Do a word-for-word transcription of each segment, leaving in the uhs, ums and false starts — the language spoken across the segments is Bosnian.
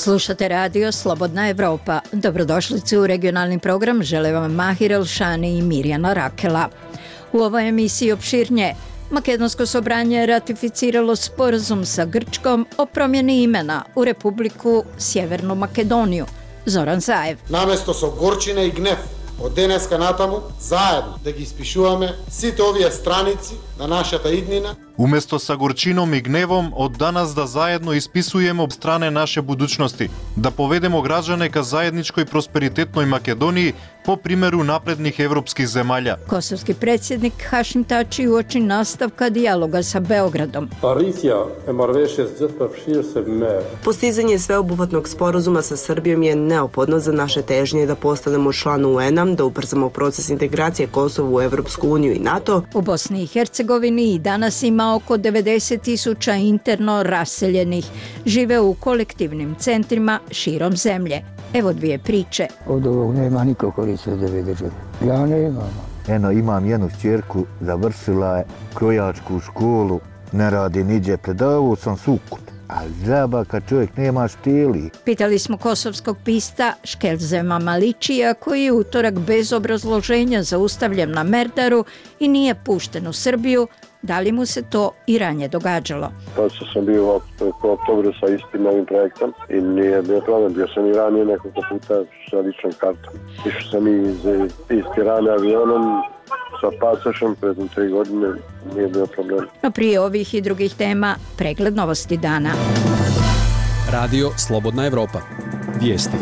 Slušate radio Slobodna Evropa. Dobrodošlici u regionalni program, žele vam Mahir Elšani i Mirjana Rakela. U ovoj emisiji opširnije, Makedonsko sobranje je ratificiralo sporazum sa Grčkom o promjeni imena u Republiku Sjevernu Makedoniju. Zoran Zaev. Наместо со горчина и гнев, од денеска натаму, заедно да ги испишуваме сите овие страници на нашата иднина. Уместо sa горчином и гневом, од данас да заедно исписуеме об стране наше будучности, да поведемо граđane ka zajedničkoj prosperitetnoj Makedoniji po primjeru naprednih evropskih zemalja. Kosovski predsjednik Hašim Tači uoči nastavka dijaloga sa Beogradom. Postizanje sveobuhvatnog sporazuma sa Srbijom je neophodno za naše težnje da postanemo član U N-a, da ubrzamo proces integracije Kosova u Evropsku uniju i NATO. U Bosni i Hercegovini i danas ima oko devedeset tisuća interno raseljenih. Žive u kolektivnim centrima širom zemlje. Evo dvije priče. Od ovog nema niko koriste od ove države. Ja nemam. Eno, imam jednu šćerku, završila je krojačku školu, ne radi niđe, predavu sam sukut. Ali džaba kad čovjek nema štili. Pitali smo kosovskog pista Škelzema Maličija, koji je utorak bez obrazloženja zaustavljen na Merdaru i nije pušten u Srbiju. Da li mu se to i ranije događalo? Pošto sam bio u oktobru sa istim ovim projektom i nije bio problem, bio sam i ranije nekoliko puta sa ličnom kartom. Išao sam iz, iz Tirane avionom sa pasošom pred tri godine, nije bio problem. No prije ovih i drugih tema, pregled novosti dana. Radio Slobodna Evropa. Vijesti.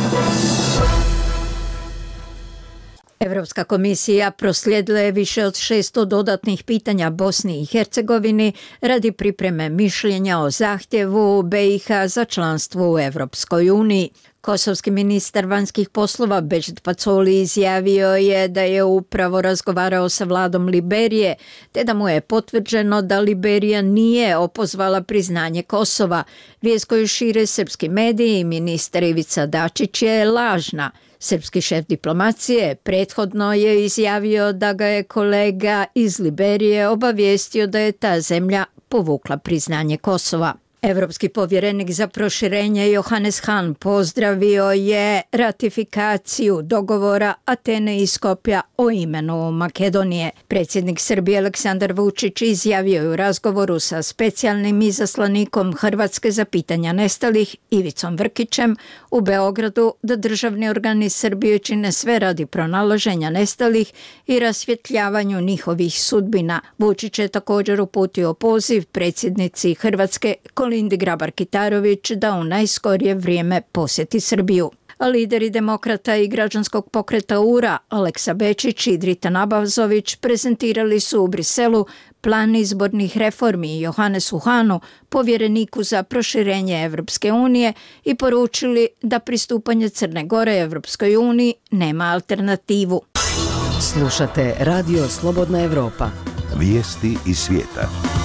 Evropska komisija proslijedila je više od šesto dodatnih pitanja Bosni i Hercegovini radi pripreme mišljenja o zahtjevu B i H za članstvo u Evropskoj uniji. Kosovski ministar vanjskih poslova Beđt Pacoli izjavio je da je upravo razgovarao sa vladom Liberije, te da mu je potvrđeno da Liberija nije opozvala priznanje Kosova. Vijest koju šire srpski mediji i ministar Ivica Dačić je lažna. Srpski šef diplomacije prethodno je izjavio da ga je kolega iz Liberije obavijestio da je ta zemlja povukla priznanje Kosova. Evropski povjerenik za proširenje Johannes Hahn pozdravio je ratifikaciju dogovora Atene i Skopja o imenu Makedonije. Predsjednik Srbije Aleksandar Vučić izjavio je u razgovoru sa specijalnim izaslanikom Hrvatske za pitanja nestalih Ivicom Vrkićem u Beogradu da državni organi Srbije čine sve radi pronalaženja nestalih i rasvjetljavanju njihovih sudbina. Vučić je također uputio poziv predsjednici Hrvatske Kolindi Grabar-Kitarović da u najskorije vrijeme posjeti Srbiju. Lideri demokrata i građanskog pokreta U R A Aleksa Bečić i Dritan Abazović prezentirali su u Briselu plan izbornih reformi Johannesu Hahnu, povjereniku za proširenje Evropske unije, i poručili da pristupanje Crne Gore Evropskoj uniji nema alternativu. Slušate radio Slobodna Evropa. Vijesti iz svijeta.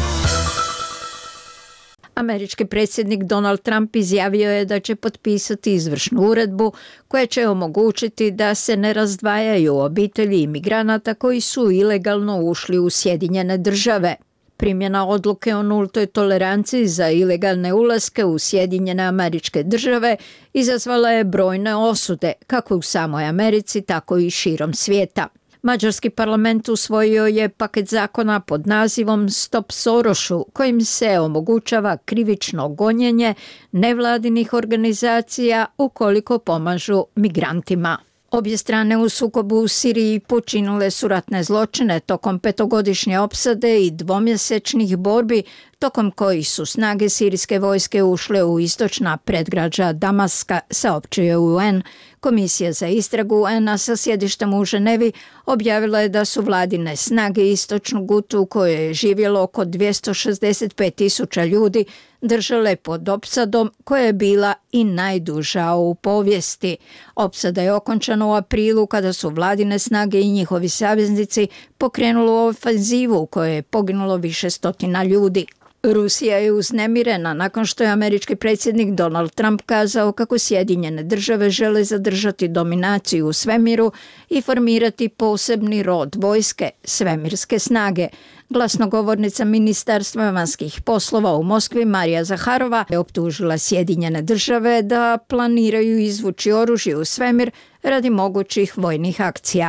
Američki predsjednik Donald Trump izjavio je da će potpisati izvršnu uredbu koja će omogućiti da se ne razdvajaju obitelji imigranata koji su ilegalno ušli u Sjedinjene države. Primjena odluke o nultoj toleranciji za ilegalne ulaske u Sjedinjene Američke Države izazvala je brojne osude, kako u samoj Americi, tako i širom svijeta. Mađarski parlament usvojio je paket zakona pod nazivom Stop Sorošu, kojim se omogućava krivično gonjenje nevladinih organizacija ukoliko pomažu migrantima. Obje strane u sukobu u Siriji počinile su ratne zločine tokom petogodišnje opsade i dvomjesečnih borbi, tokom kojih su snage sirijske vojske ušle u istočna predgrađa Damaska, saopćuje U N. Komisija za istragu U N-a sa sjedištem u Ženevi objavila je da su vladine snage istočnu Gutu, u kojoj je živjelo oko dvjesto šezdeset pet tisuća ljudi, držale pod opsadom koja je bila i najduža u povijesti. Opsada je okončana u aprilu kada su vladine snage i njihovi saveznici pokrenuli ofenzivu u kojoj je poginulo više stotina ljudi. Rusija je uznemirena nakon što je američki predsjednik Donald Trump kazao kako Sjedinjene države žele zadržati dominaciju u svemiru i formirati posebni rod vojske, svemirske snage. Glasnogovornica Ministarstva vanjskih poslova u Moskvi Marija Zaharova je optužila Sjedinjene države da planiraju izvući oružje u svemir radi mogućih vojnih akcija.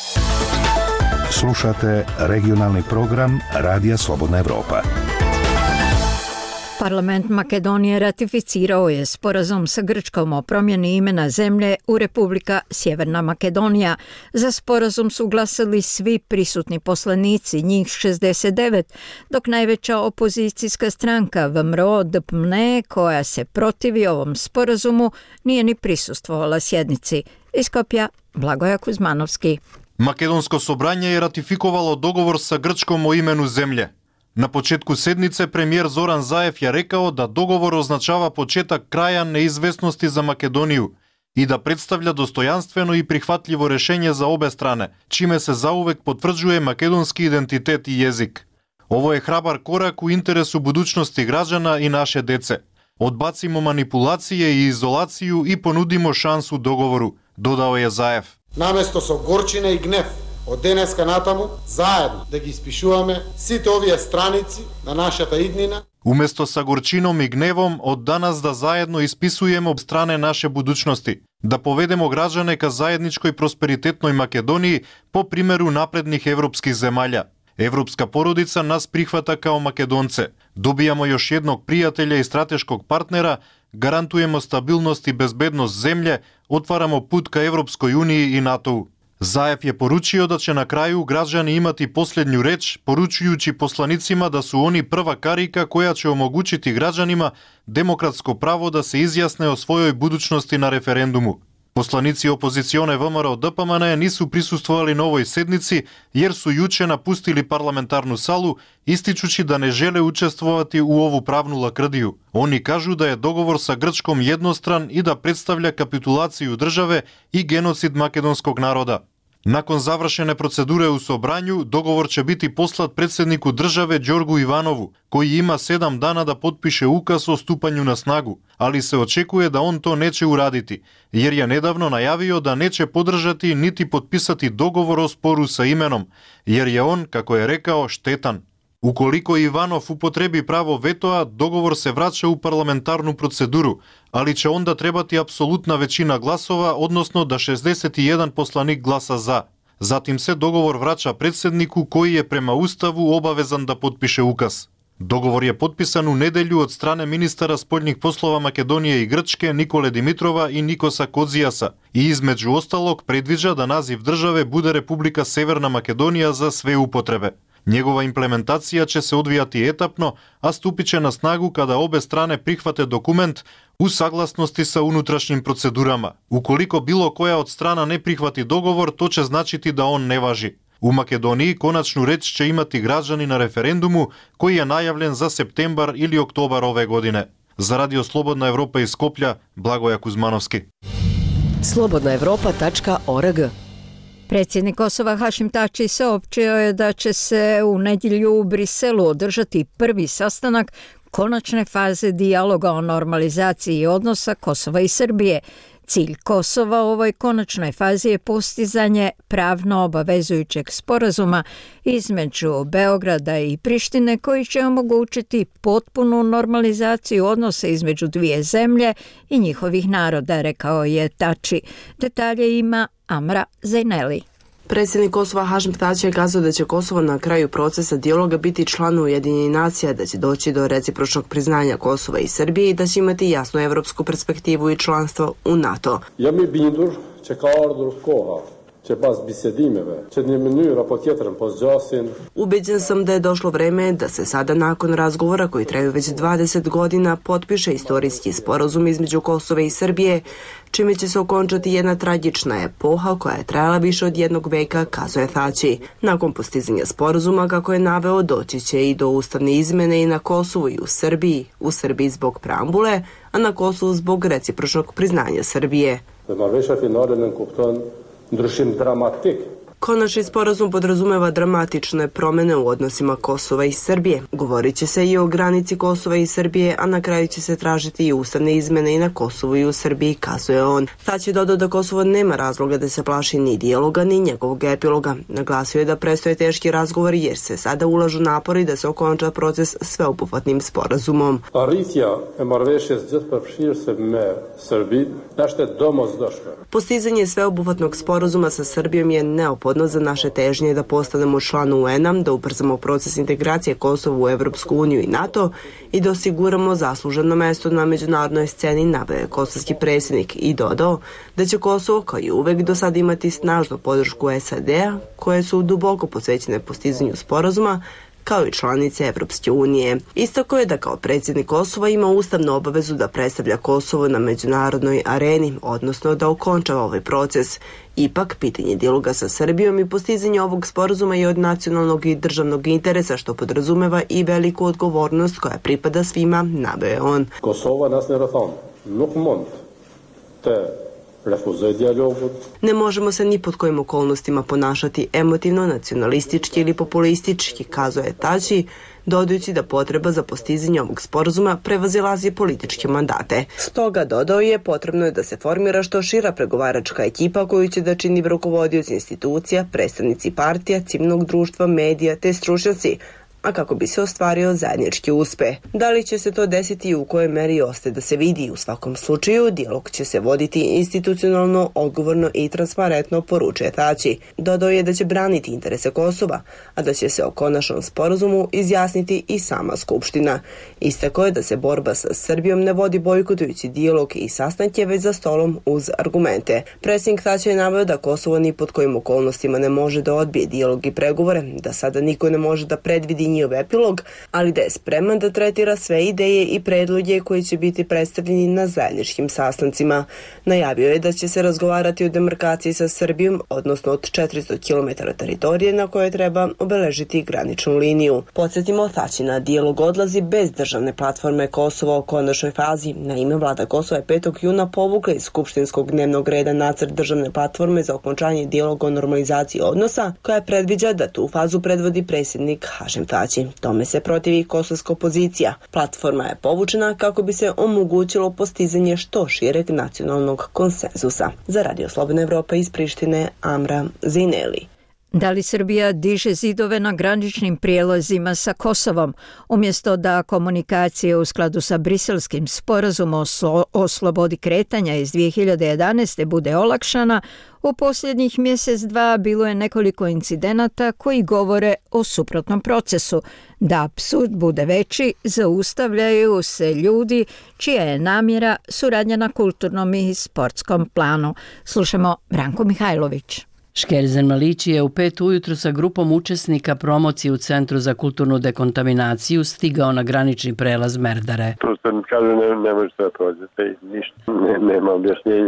Slušate regionalni program Radija Slobodna Evropa. Parlament Makedonije ratificirao je sporazum sa Grčkom o promjeni imena zemlje u Republika Sjeverna Makedonija. Za sporazum su glasali svi prisutni poslanici, njih šezdeset devet, dok najveća opozicijska stranka V M R O D P M N E, koja se protivi ovom sporazumu, nije ni prisustvovala sjednici. Iz Skopja, Blagoja Kuzmanovski. Македонско собрање je ратификовало договор sa Grčkom o imenu земље. На почетку седнице премиер Зоран Заев ја рекао да договор означава почетак краја неизвестности за Македонију и да представља достојанствено и прихватливо решење за обе стране, чиме се заувек потврđuje македонски идентитет и језик. Ово е храбар корак у интересу будуćности граđana и наше деце. Одбацимо манипулације и изолацију и понудимо шансу договору, додао е Заев. Наместо со горчина и гнев од денеска натаму, заедно да ги испишуваме сите овие страници на нашата иднина. Уместо са горчином и гневом, од данас да заедно исписуеме об стране наше будуćности, да поведемо граđane ка заедничкој просперитетној Македонiji по примеру напредних европских земаља. Европска породица нас прихвата као македонце. Добијамо још едног пријателја и стратешког партнера, гарантуемо стабилност и безбедност земље, отварамо пут ка Европској унiji и НАТО. Заев je поручио да ќе на крају граđани имати последњу реч, поручујучи посланицима да су они прва карика која ќе омогучити граđанима демократско право да се изјасне о својој будуćности на референдуму. Посланици опозиционе В М Р O Д П М Н нису присуствували на овој седници, јер су јуче напустили парламентарну салу, истичучи да не желе учествувати у ову правну лакрдију. Они кажу да е договор са Грчком едностран и да представља капитулацију државе и геноцид македонског народа. Након завршене процедуре у собрању, договор ќе бити послат председнику државе Ѓоргу Иванову, кој има седам дана да потпише указ о ступању на снагу, али се очекува да он то нече урадити, јер ја недавно најавио да нече подржати нити подписати договор о спору са именом, јер ја он, како е рекао, штетан. Уколико Иванов употреби право ветоа, договор се врача у парламентарну процедуру, али ќе онда требати апсолутна веćина гласова, односно да шездесет и еден посланик гласа за. Затим се договор врача председнику кој е према уставу обавезан да потпише указ. Договор е подписан у неделју од стране министара спољних послова Македонија и Грчке Николе Димитрова и Никоса Кодзијаса и измеѓу осталог предвиđa да назив државе буде Република Северна Македонија за све употребе. Njegova implementacija će se odvijati etapno, a stupit će na snagu kada obe strane prihvate dokument u saglasnosti sa unutrašnjim procedurama. Ukoliko bilo koja od strana ne prihvati dogovor, to će značiti da on ne važi. U Makedoniji konačnu reč će imati građani na referendumu koji je najavljen za septembar ili oktobar ove godine. Za Radio Slobodna Evropa iz Skoplja, Blagoja Kuzmanovski. slobodna evropa tačka org. Predsjednik Kosova Hašim Tači saopćio je da će se u nedjelju u Briselu održati prvi sastanak konačne faze dijaloga o normalizaciji odnosa Kosova i Srbije. Cilj Kosova u ovoj konačnoj fazi je postizanje pravno obavezujućeg sporazuma između Beograda i Prištine koji će omogućiti potpunu normalizaciju odnosa između dvije zemlje i njihovih naroda, rekao je Tači. Detalje ima Amra Zajneli. Predsjednik Kosova Hašim Tači je kazao da će Kosovo na kraju procesa dijaloga biti član Ujedinjenih nacija, da će doći do recipročnog priznanja Kosova i Srbije i da će imati jasnu evropsku perspektivu i članstvo u NATO. Jam i bindur që ka ardhur koha që pas bisedimeve që në mënyrë apo tjetrën po zgjasin. Ubeđen sam da je došlo vreme da se sada nakon razgovora koji traju već dvadeset godina potpiše istorijski sporazum između Kosova i Srbije, čime će se okončati jedna tragična epoha koja je trajala više od jednog veka, kazuje Tači. Nakon postizanja sporazuma, kako je naveo, doći će i do ustavne izmene i na Kosovu i u Srbiji, u Srbiji zbog preambule, a na Kosovu zbog recipročnog priznanja Srbije. Dhe marrëveshja finale nën kupton ndryshim dramatik. Konačni sporazum podrazumeva dramatične promene u odnosima Kosova i Srbije. Govorit će se i o granici Kosova i Srbije, a na kraju će se tražiti i ustavne izmene i na Kosovu i u Srbiji, kazuje on. Tać je dodao da Kosovo nema razloga da se plaši ni dijaloga ni njegovog epiloga. Naglasio je da prestoje teški razgovori jer se sada ulažu napori da se okonča proces sveobuhvatnim sporazumom. Postizanje sveobuhvatnog sporazuma sa Srbijom je neophodno za naše težnje da postanemo član U N-a, da ubrzamo proces integracije Kosova u Evropsku uniju i NATO i da osiguramo zasluženo mesto na međunarodnoj sceni, naveo je kosovski predsjednik i dodao da će Kosovo kao i uvek do sada imati snažnu podršku S A D-a koje su duboko posvećene postizanju sporazuma kao i članice Evropske unije. Istako je da kao predsjednik Kosova ima ustavnu obavezu da predstavlja Kosovo na međunarodnoj areni, odnosno da okončava ovaj proces. Ipak, pitanje dijaloga sa Srbijom i postizanje ovog sporazuma je od nacionalnog i državnog interesa, što podrazumeva i veliku odgovornost koja pripada svima, naveo je on. Kosova nas ne rathon, nuk mund te Ne možemo se ni pod kojim okolnostima ponašati emotivno, nacionalistički ili populistički, kazuje Tači, dodajući da potreba za postizanje ovog sporazuma prevazilazi političke mandate. Stoga, dodao je, potrebno je da se formira što šira pregovaračka ekipa koju će da čini rukovodioci institucija, predstavnici partija, civilnog društva, medija te stručnjaci, a kako bi se ostvario zajednički uspeh. Da li će se to desiti i u kojoj meri ostaje da se vidi, u svakom slučaju dijalog će se voditi institucionalno, odgovorno i transparentno, poručuje Tači. Dodao je da će braniti interese Kosova, a da će se o konačnom sporazumu izjasniti i sama Skupština. Istako je da se borba sa Srbijom ne vodi bojkotujući dijalog i sastanke, već za stolom uz argumente. Predsjednik Tači je naveo da Kosovo ni pod kojim okolnostima ne može da odbije dijalog i pregovore, da sada niko ne može da predvidi njihov epilog, ali da je spreman da tretira sve ideje i predloge koji će biti predstavljeni na zajedničkim sastancima. Najavio je da će se razgovarati o demarkaciji sa Srbijom, odnosno od četiristo kilometara teritorije na koje treba obeležiti graničnu liniju. Podsjetimo, Tačina dijalog odlazi bez državne platforme Kosova o konačnoj fazi. Naime, vlada Kosova je petog juna povukla iz skupštinskog dnevnog reda nacrt državne platforme za okončanje dijaloga o normalizaciji odnosa, koja predviđa da tu fazu predvodi predsjednik Hašem Tači. Tome se protivi kosovska opozicija. Platforma je povučena kako bi se omogućilo postizanje što šireg nacionalnog konsenzusa. Za Radio Slobodna Evropa iz Prištine, Amra Zineli. Da li Srbija diže zidove na graničnim prijelazima sa Kosovom, umjesto da komunikacije u skladu sa briselskim sporazumom o slobodi kretanja iz dvije hiljade jedanaeste. bude olakšana, u posljednjih mjesec dva bilo je nekoliko incidenata koji govore o suprotnom procesu. Da apsurd bude veći, zaustavljaju se ljudi čija je namjera suradnja na kulturnom i sportskom planu. Slušamo Branko Mihajlović. Škerzen Malići je u pet ujutru sa grupom učesnika promocije u Centru za kulturnu dekontaminaciju stigao na granični prelaz Merdare. Prosto mi kažu ne, ne možete da prođete, ništa, ne, nema objašnjenja.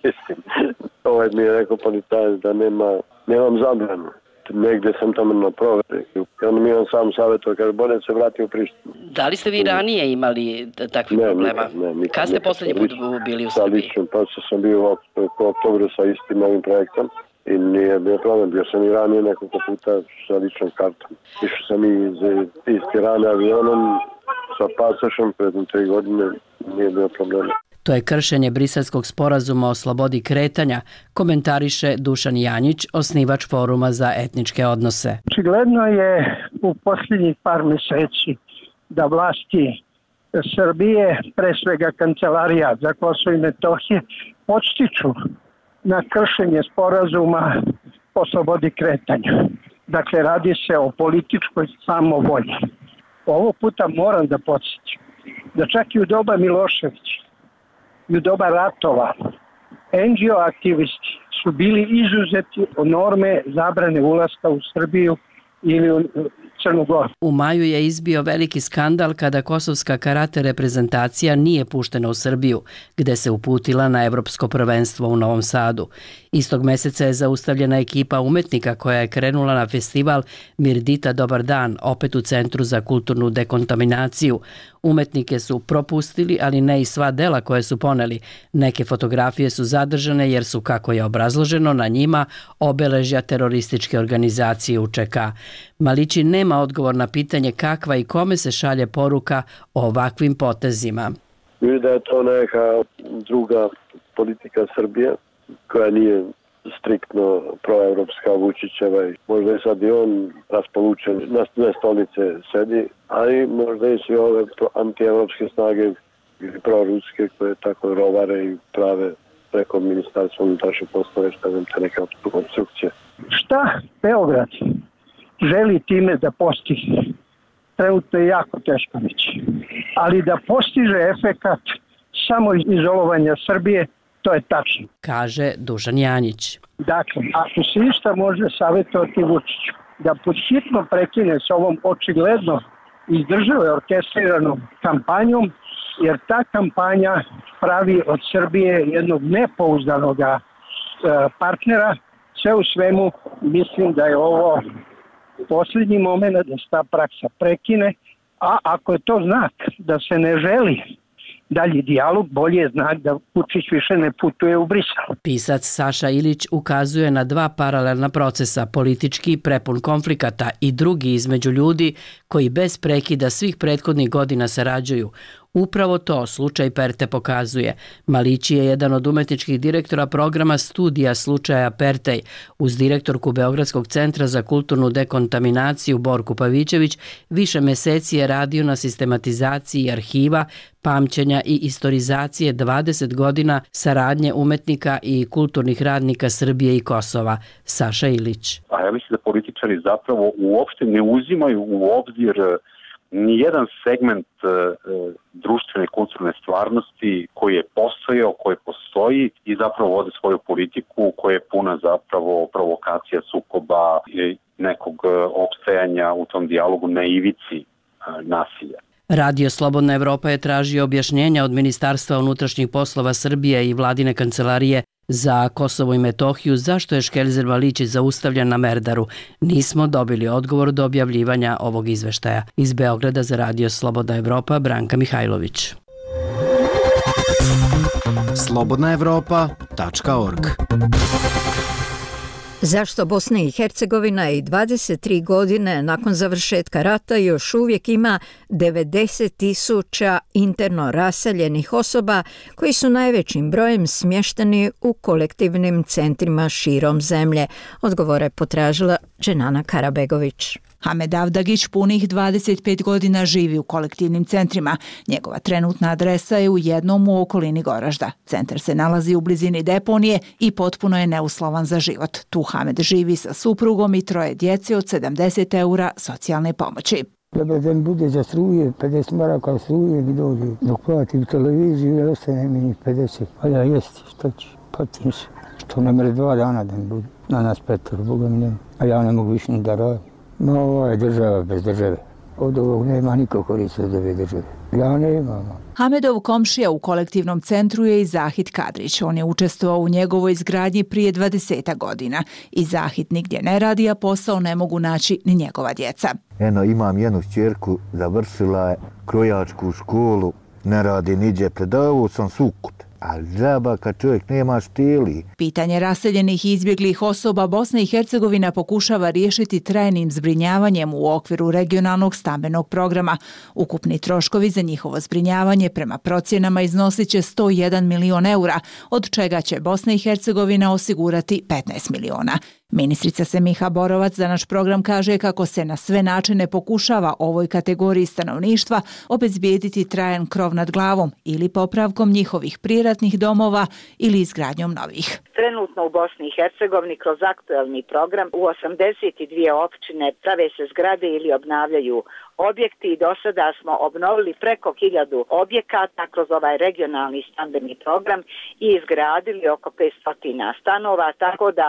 Ovaj mi je rekao policajac da nema, nemam zabranu. Negdje sam tamo na proveri. I on mi on sam savjetuje, kaže, bolje se vrati u Prištinu. Da li ste vi ranije imali takvih ne, problema? Ne, ne, Kad ste posljednji put bili u Srbiji? Sa ličnom, pa sam bio u oktobru sa istim ovim projektom. I nije bio problem, bio sam i ranije nekoliko puta sa ličnom kartom. Išao sam i iz, iz Tirane avionom sa pasošom pred tri godine, nije bio problem. To je kršenje briselskog sporazuma o slobodi kretanja, komentariše Dušan Janjić, osnivač Foruma za etničke odnose. Očigledno je u posljednjih par mjeseci da vlasti Srbije, pre svega Kancelarija za Kosovo i Metohije, podstiču na kršenje sporazuma o slobodi kretanja. Dakle, radi se o političkoj samovolji. Ovo puta moram da podsjetim da čak i u doba Miloševića i u doba ratova en dži o aktivisti su bili izuzeti od norme zabrane ulaska u Srbiju ili u Crnu Goru. U maju je izbio veliki skandal kada kosovska karate reprezentacija nije puštena u Srbiju, gde se uputila na evropsko prvenstvo u Novom Sadu. Istog meseca je zaustavljena ekipa umetnika koja je krenula na festival Mirdita Dobar dan, opet u Centru za kulturnu dekontaminaciju. Umetnike su propustili, ali ne i sva dela koje su poneli. Neke fotografije su zadržane jer su, kako je obrazloženo, na njima obeležja terorističke organizacije U Č K. Malići nema odgovor na pitanje kakva i kome se šalje poruka o ovakvim potezima. Vidim da je to neka druga politika Srbije koja nije striktno proevropska, Vučićeva i možda je sad i on raspolučen na dve stolice sedi, ali možda i svi ove antievropske snage ili proruske koje tako rovare i prave preko ministarstva unutrašnjih poslova, šta znam, te neke konstrukcije. Šta Beograd želi time da postigne? Trenutno je jako teško reći. Ali da postiže efekat samo izolovanja Srbije, to je tačno. Kaže Dušan Janjić. Dakle, ako se išta može savjetovati Vučiću, da podhitno prekine s ovom očigledno iz države orkestriranom kampanjom, jer ta kampanja pravi od Srbije jednog nepouzdanog partnera. Sve u svemu mislim da je ovo posljednji moment da se ta praksa prekine, a ako je to znak da se ne želi dalji dijalog, bolje je znak da Vučić više ne putuje u Brisel. Pisac Saša Ilić ukazuje na dva paralelna procesa, politički prepun konflikata i drugi između ljudi koji bez prekida svih prethodnih godina sarađuju. Upravo to slučaj Perte pokazuje. Malići je jedan od umetničkih direktora programa studija slučaja Pertej. Uz direktorku Beogradskog centra za kulturnu dekontaminaciju Borku Pavićević više meseci je radio na sistematizaciji arhiva, pamćenja i istorizacije dvadeset godina saradnje umetnika i kulturnih radnika Srbije i Kosova. Saša Ilić. A ja mislim da političari zapravo uopšte ne uzimaju u obzir nijedan segment e, društvene kulturne stvarnosti koji je postojao, koji postoji i zapravo vode svoju politiku koja je puna zapravo provokacija, sukoba i nekog opstajanja u tom dijalogu na ivici e, nasilja. Radio Slobodna Evropa je tražio objašnjenja od Ministarstva unutrašnjih poslova Srbije i vladine kancelarije za Kosovo i Metohiju zašto je Škelzer Malići zaustavljen na Merdaru. Nismo dobili odgovor do objavljivanja ovog izveštaja. Iz Beograda za Radio Slobodna Evropa, Branka Mihajlović. slobodna evropa tačka org. Zašto Bosna i Hercegovina i dvadeset tri godine nakon završetka rata još uvijek ima devedeset tisuća interno raseljenih osoba koji su najvećim brojem smješteni u kolektivnim centrima širom zemlje? Odgovore potražila Dženana Karabegović. Hamed Avdagić punih dvadeset pet godina živi u kolektivnim centrima. Njegova trenutna adresa je u jednom u okolini Goražda. Centar se nalazi u blizini deponije i potpuno je neuslovan za život. Tu Hamed živi sa suprugom i troje djece od sedamdeset eura socijalne pomoći. Treba da mi bude za struje, pedeset maraka struje mi dođe. Dok platim televiziju, ne ostane mi ni pedeset. A ja jesti, što ću, patim se. Što ne mere dva dana da mi bude. Na nas petor, Boga mi nema. A ja ne mogu više ni da radim. Ma ovo je država bez države. Od ovog nema niko koristi od ove države. Ja nemam. Hamedov komšija u kolektivnom centru je i Zahid Kadrić. On je učestvovao u njegovoj izgradnji prije dvadeset godina. I Zahid nigdje ne radi, a posao ne mogu naći ni njegova djeca. Eno, imam jednu ćerku, završila je krojačku školu, ne radi niđe, predavao sam Sukut. A džaba kad čovjek nema štili. Pitanje raseljenih i izbjeglih osoba Bosna i Hercegovina pokušava riješiti trajnim zbrinjavanjem u okviru regionalnog stambenog programa. Ukupni troškovi za njihovo zbrinjavanje prema procjenama iznosit će sto jedan milion eura, od čega će Bosna i Hercegovina osigurati petnaest miliona. Ministrica Semiha Borovac za naš program kaže kako se na sve načine pokušava ovoj kategoriji stanovništva obezbijediti trajan krov nad glavom ili popravkom njihovih prijeratnih domova ili izgradnjom novih. Trenutno u Bosni i Hercegovini kroz aktuelni program u osamdeset dvije općine prave se zgrade ili obnavljaju objekti i do sada smo obnovili preko hiljadu objekata kroz ovaj regionalni stambeni program i izgradili oko petsto stanova, tako da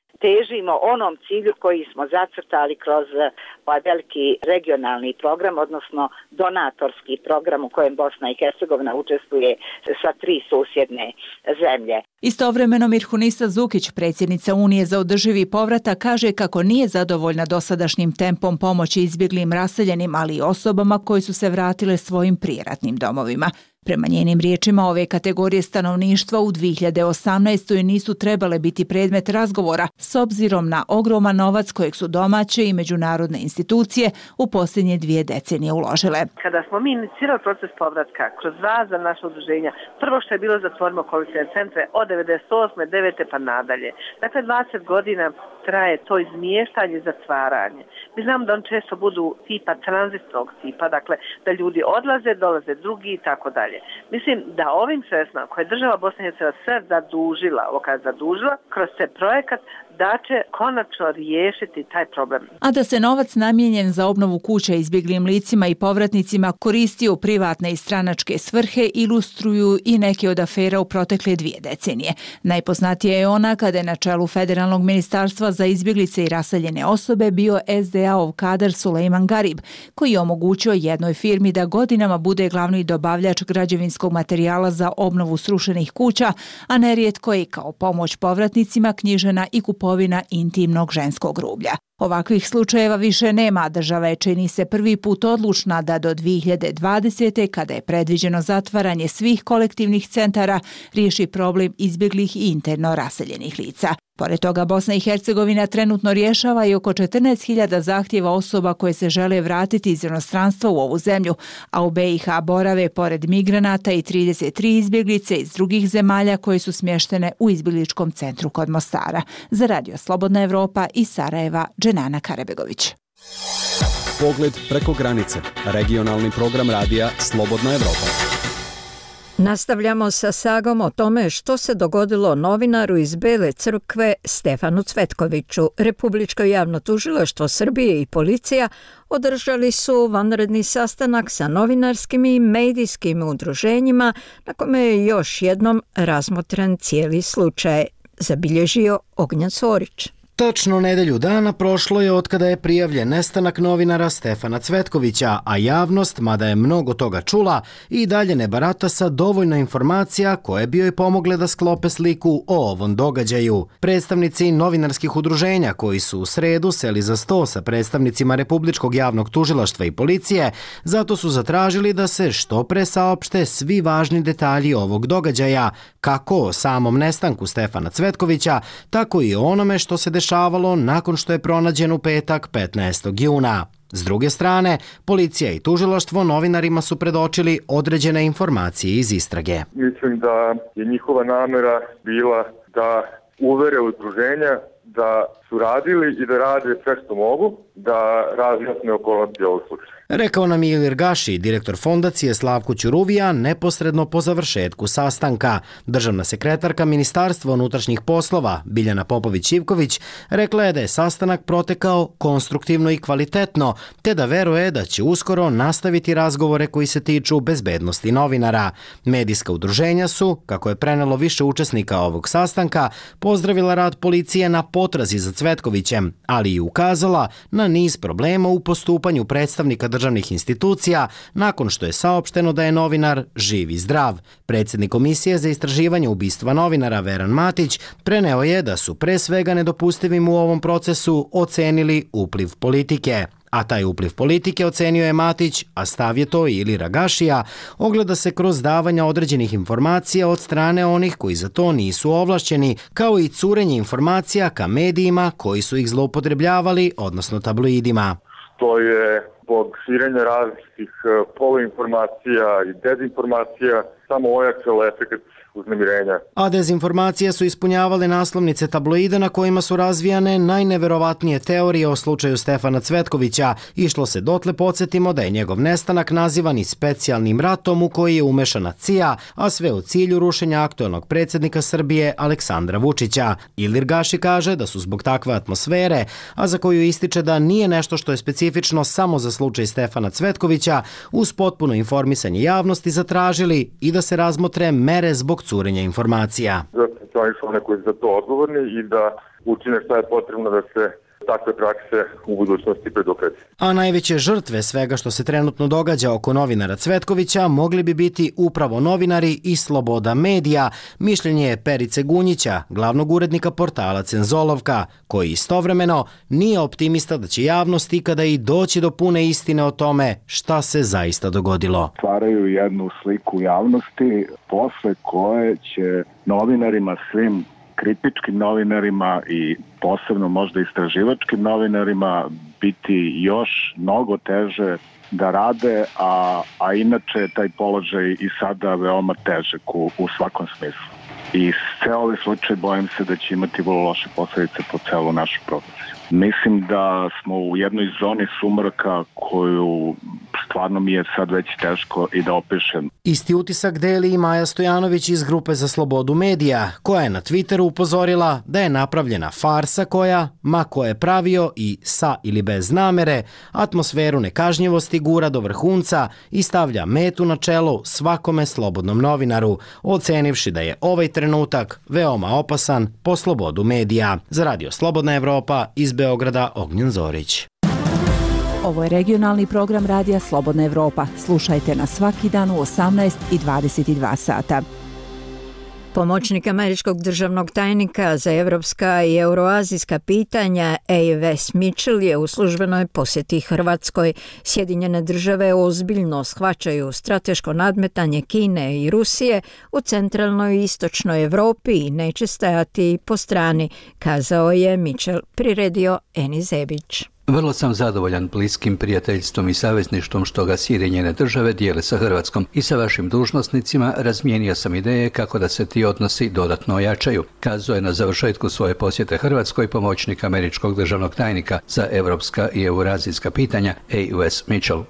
težimo onom cilju koji smo zacrtali kroz ovaj veliki regionalni program, odnosno donatorski program u kojem Bosna i Hercegovina učestvuje sa tri susjedne zemlje. Istovremeno Mirhunisa Zukić, predsjednica Unije za održivi povratak, kaže kako nije zadovoljna dosadašnjim tempom pomoći izbjeglim raseljenim, ali i osobama koji su se vratile svojim prijeratnim domovima. Prema njenim riječima, ove kategorije stanovništva u dvije hiljade osamnaestoj nisu trebale biti predmet razgovora s obzirom na ogroman novac kojeg su domaće i međunarodne institucije u posljednje dvije decenije uložile. Kada smo mi inicirali proces povratka kroz razna naša udruženja, prvo što je bilo zatvorimo koalicijne centre od devedeset osme, devete pa nadalje. Dakle, dvadeset godina traje to izmještanje i zatvaranje. Mi znamo da on često budu tipa tranzitnog tipa, dakle da ljudi odlaze, dolaze drugi i tako dalje. Mislim da ovim sredstvima koje je država Bosne i Hercegovine sve zadužila, ovo kad zadužila, kroz te projekat da će konačno riješiti taj problem. A da se novac namijenjen za obnovu kuća izbjeglim licima i povratnicima koristio u privatne i stranačke svrhe ilustruju i neke od afera u protekle dvije decenije. Najpoznatija je ona kada je na čelu Federalnog ministarstva za izbjeglice i raseljene osobe bio es de a-ov kadar Sulejman Garib, koji je omogućio jednoj firmi da godinama bude glavni dobavljač građevinskog materijala za obnovu srušenih kuća, a nerijetko je kao pomoć povratnicima knjižena i kupovina intimnog ženskog rublja. Ovakvih slučajeva više nema, a država je čini se prvi put odlučna da do dvije hiljade dvadesete. kada je predviđeno zatvaranje svih kolektivnih centara, riješi problem izbjeglih i interno raseljenih lica. Pored toga, Bosna i Hercegovina trenutno rješava i oko četrnaest hiljada zahtjeva osoba koje se žele vratiti iz inostranstva u ovu zemlju, a u be i ha borave pored migranata i trideset tri izbjeglice iz drugih zemalja koje su smještene u izbjegličkom centru kod Mostara. Za Radio Slobodna Evropa iz Sarajeva, Dženana Karabegović. Pogled preko granice. Regionalni program radija Slobodna Evropa. Nastavljamo sa sagom o tome što se dogodilo novinaru iz Bele crkve Stefanu Cvetkoviću. Republičko javno tužilaštvo Srbije i policija održali su vanredni sastanak sa novinarskim i medijskim udruženjima na kome je još jednom razmotren cijeli slučaj, zabilježio Ognjan Sorić. Tačno nedelju dana prošlo je otkada je prijavljen nestanak novinara Stefana Cvetkovića, a javnost, mada je mnogo toga čula, i dalje ne barata sa dovoljno informacija koje bi joj pomogle da sklope sliku o ovom događaju. Predstavnici novinarskih udruženja koji su u sredu seli za sto sa predstavnicima Republičkog javnog tužilaštva i policije, zato su zatražili da se što pre saopšte svi važni detalji ovog događaja, kako o samom nestanku Stefana Cvetkovića, tako i o onome što se dešavalo nakon što je pronađen u petak petnaestog juna. S druge strane, policija i tužilaštvo novinarima su predočili određene informacije iz istrage. Mislim da je njihova namera bila da uvere udruženja da su radili i da rade sve što mogu, da razjasne okolnosti ovog slučaja. Rekao nam je Ilir Gaši, direktor fondacije Slavko Ćuruvija, neposredno po završetku sastanka. Državna sekretarka Ministarstva unutrašnjih poslova, Biljana Popović-Ivković, rekla je da je sastanak protekao konstruktivno i kvalitetno, te da veruje da će uskoro nastaviti razgovore koji se tiču bezbednosti novinara. Medijska udruženja su, kako je prenelo više učesnika ovog sastanka, pozdravila rad policije na potrazi za Cvetkovićem, ali i ukazala na niz problema u postupanju predstavnika državnih institucija nakon što je saopšteno da je novinar živ i zdrav. Predsjednik Komisije za istraživanje ubistva novinara Veran Matić preneo je da su pre svega nedopustivim u ovom procesu ocenili upliv politike. A taj upliv politike, ocenio je Matić, a stav je to i Ilira Gašija, ogleda se kroz davanja određenih informacija od strane onih koji za to nisu ovlašćeni, kao i curenje informacija ka medijima koji su ih zloupotrebljavali, odnosno tabloidima. To je zbog širenja različitih poluinformacija i dezinformacija samo ojačalo efekt uznemirenja. A dezinformacije su ispunjavale naslovnice tabloida na kojima su razvijane najneverovatnije teorije o slučaju Stefana Cvetkovića. Išlo se dotle, podsjetimo, da je njegov nestanak nazivan i specijalnim ratom u koji je umešana C I A, a sve u cilju rušenja aktuelnog predsjednika Srbije Aleksandra Vučića. Ilir Gaši kaže da su zbog takve atmosfere, a za koju ističe da nije nešto što je specifično samo za slučaj Stefana Cvetkovića, uz potpuno informisanje javnosti zatražili i da se razmotre mere zbog curenja informacija. Zato su oni koji su za to odgovorni i da učine šta je potrebno da se takve prakse u budućnosti predupredi. A najveće žrtve svega što se trenutno događa oko novinara Cvetkovića mogli bi biti upravo novinari i sloboda medija, mišljenje je Perice Gunjića, glavnog urednika portala Cenzolovka, koji istovremeno nije optimista da će javnost ikada i doći do pune istine o tome šta se zaista dogodilo. Stvaraju jednu sliku javnosti posle koje će novinarima, svim kritičkim novinarima i posebno možda istraživačkim novinarima biti još mnogo teže da rade, a, a inače je taj položaj i sada veoma težak u, u svakom smislu. I sve ove slučaje bojim se da će imati vrlo loše posljedice po celu našu profesiju. Mislim da smo u jednoj zoni sumraka koju stvarno mi je sad već teško i da opišem. Isti utisak deli i Maja Stojanović iz Grupe za slobodu medija, koja je na Twitteru upozorila da je napravljena farsa koja, ma ko je pravio i sa ili bez namere, atmosferu nekažnjivosti gura do vrhunca i stavlja metu na čelo svakome slobodnom novinaru, ocenivši da je ovaj trenutak veoma opasan po slobodu medija. Za Radio Slobodna Evropa iz Beograda Ognjen Zorić. Ovo je regionalni program Radija Slobodna Evropa. Slušajte nas svaki dan u osamnaest i dvadeset dva sata. Pomoćnik američkog državnog tajnika za evropska i euroazijska pitanja A. Wes Mitchell je u službenoj posjeti Hrvatskoj. Sjedinjene države ozbiljno shvaćaju strateško nadmetanje Kine i Rusije u centralnoj i istočnoj Evropi i neće stajati po strani, kazao je Mitchell, priredio Eni Zebić. Vrlo sam zadovoljan bliskim prijateljstvom i savezništvom što ga Sjedinjene države dijele sa Hrvatskom i sa vašim dužnosnicima razmijenio sam ideje kako da se ti odnosi dodatno ojačaju, kazao je na završetku svoje posjete Hrvatskoj pomoćnik američkog državnog tajnika za evropska i eurazijska pitanja A. Wes Mitchell.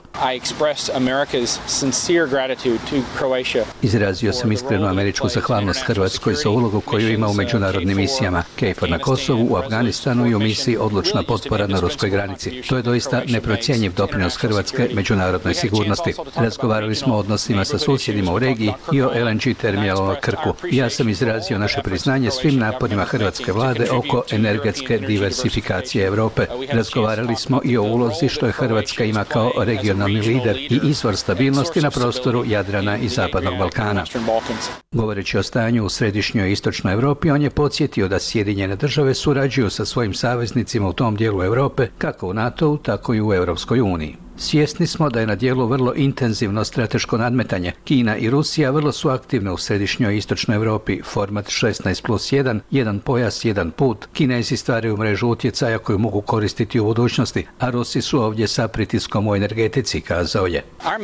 Izrazio sam iskrenu američku zahvalnost Hrvatskoj za ulogu koju ima u međunarodnim misijama KFOR na Kosovu, u Afganistanu i u misiji Odlučna potpora na ruskoj granici. To je doista neprocjenjiv doprinos Hrvatske međunarodnoj sigurnosti. Razgovarali smo o odnosima sa susjedima u regiji i o L N G terminalu na Krku. Ja sam izrazio naše priznanje svim naporima hrvatske vlade oko energetske diversifikacije Europe. Razgovarali smo i o ulozi što je Hrvatska ima kao regionalni lider i izvor stabilnosti na prostoru Jadrana i Zapadnog Balkana. Govoreći o stanju u središnjoj i istočnoj Europi, on je podsjetio da Sjedinjene države surađuju sa svojim saveznicima u tom dijelu Europe, kako u NATO-u, tako i u Europskoj uniji. Svjesni smo da je na dijelu vrlo intenzivno strateško nadmetanje. Kina i Rusija vrlo su aktivne u središnjoj i istočnoj Europi, format šesnaest plus jedan, jedan pojas, jedan put. Kinezi stvaraju mrežu utjecaja koju mogu koristiti u budućnosti, a Rusi su ovdje sa pritiskom u energetici, kazao je.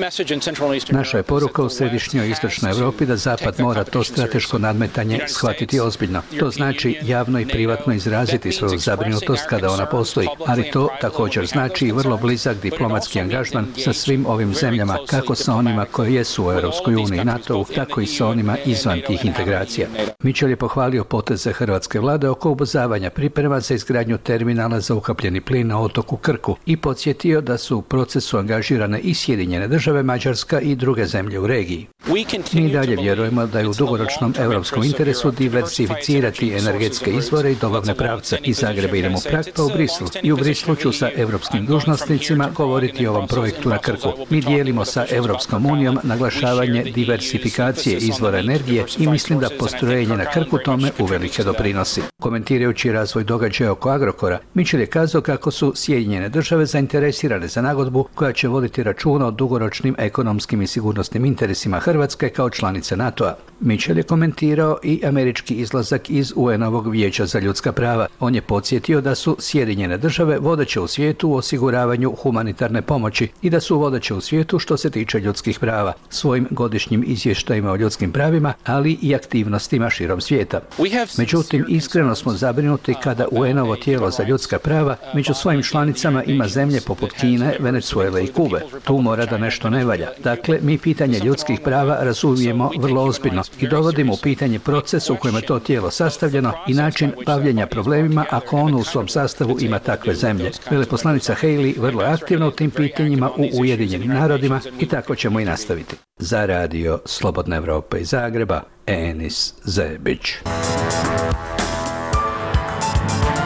Naša je poruka u središnjoj i istočnoj Europi da Zapad mora to strateško nadmetanje shvatiti ozbiljno. To znači javno i privatno izraziti svoju zabrinutost kada ona postoji, ali to također znači i vrlo blizak diplomatski angažman sa svim ovim zemljama, kako sa onima koje jesu u Europskoj uniji i NATO-u, tako i sa onima izvan tih integracija. Mitchell je pohvalio poteze hrvatske vlade oko ubrzavanja priprema za izgradnju terminala za ukapljeni plin na otoku Krku i podsjetio da su u procesu angažirane i Sjedinjene države, Mađarska i druge zemlje u regiji. Mi dalje vjerujemo da je u dugoročnom europskom interesu diversificirati energetske izvore i dobavne pravce. Iz Zagreba idemo u Prag pa u Brislu i u Brislu ću sa europskim dužnosnicima govoriti o ovom projektu na Krku. Mi dijelimo sa Europskom unijom naglašavanje diversifikacije izvora energije i mislim da postrojenje na Krku tome uvelike doprinosi. Komentirajući razvoj događaja oko Agrokora, Mitchell je kazao kako su Sjedinjene države zainteresirane za nagodbu koja će voditi računa o dugoročnim ekonomskim i sigurnosnim interesima Hrvatske kao članice NATO-a. Mitchell je komentirao i američki izlazak iz U N-ovog vijeća za ljudska prava. On je podsjetio da su Sjedinjene države vodeće u svijetu u osiguravanju humanitarne pomoći i da su vodeće u svijetu što se tiče ljudskih prava, svojim godišnjim izvještajima o ljudskim pravima, ali i aktivnostima širom svijeta. Međutim, iskreno smo zabrinuti kada U N-ovo tijelo za ljudska prava među svojim članicama ima zemlje poput Kine, Venezuele i Kube. Tu mora da nešto ne valja. Dakle, mi pitanje ljudskih prava razumijemo vrlo ozbiljno i dovodimo u pitanje proces u kojem je to tijelo sastavljeno i način bavljenja problemima ako ono u svom sastavu ima takve zemlje. Veleposlanica Haley vrlo je aktivna u tim pitanjima u Ujedinjenim narodima i tako ćemo i nastaviti. Za Radio Slobodna Evropa iz Zagreba, Enis Zebić.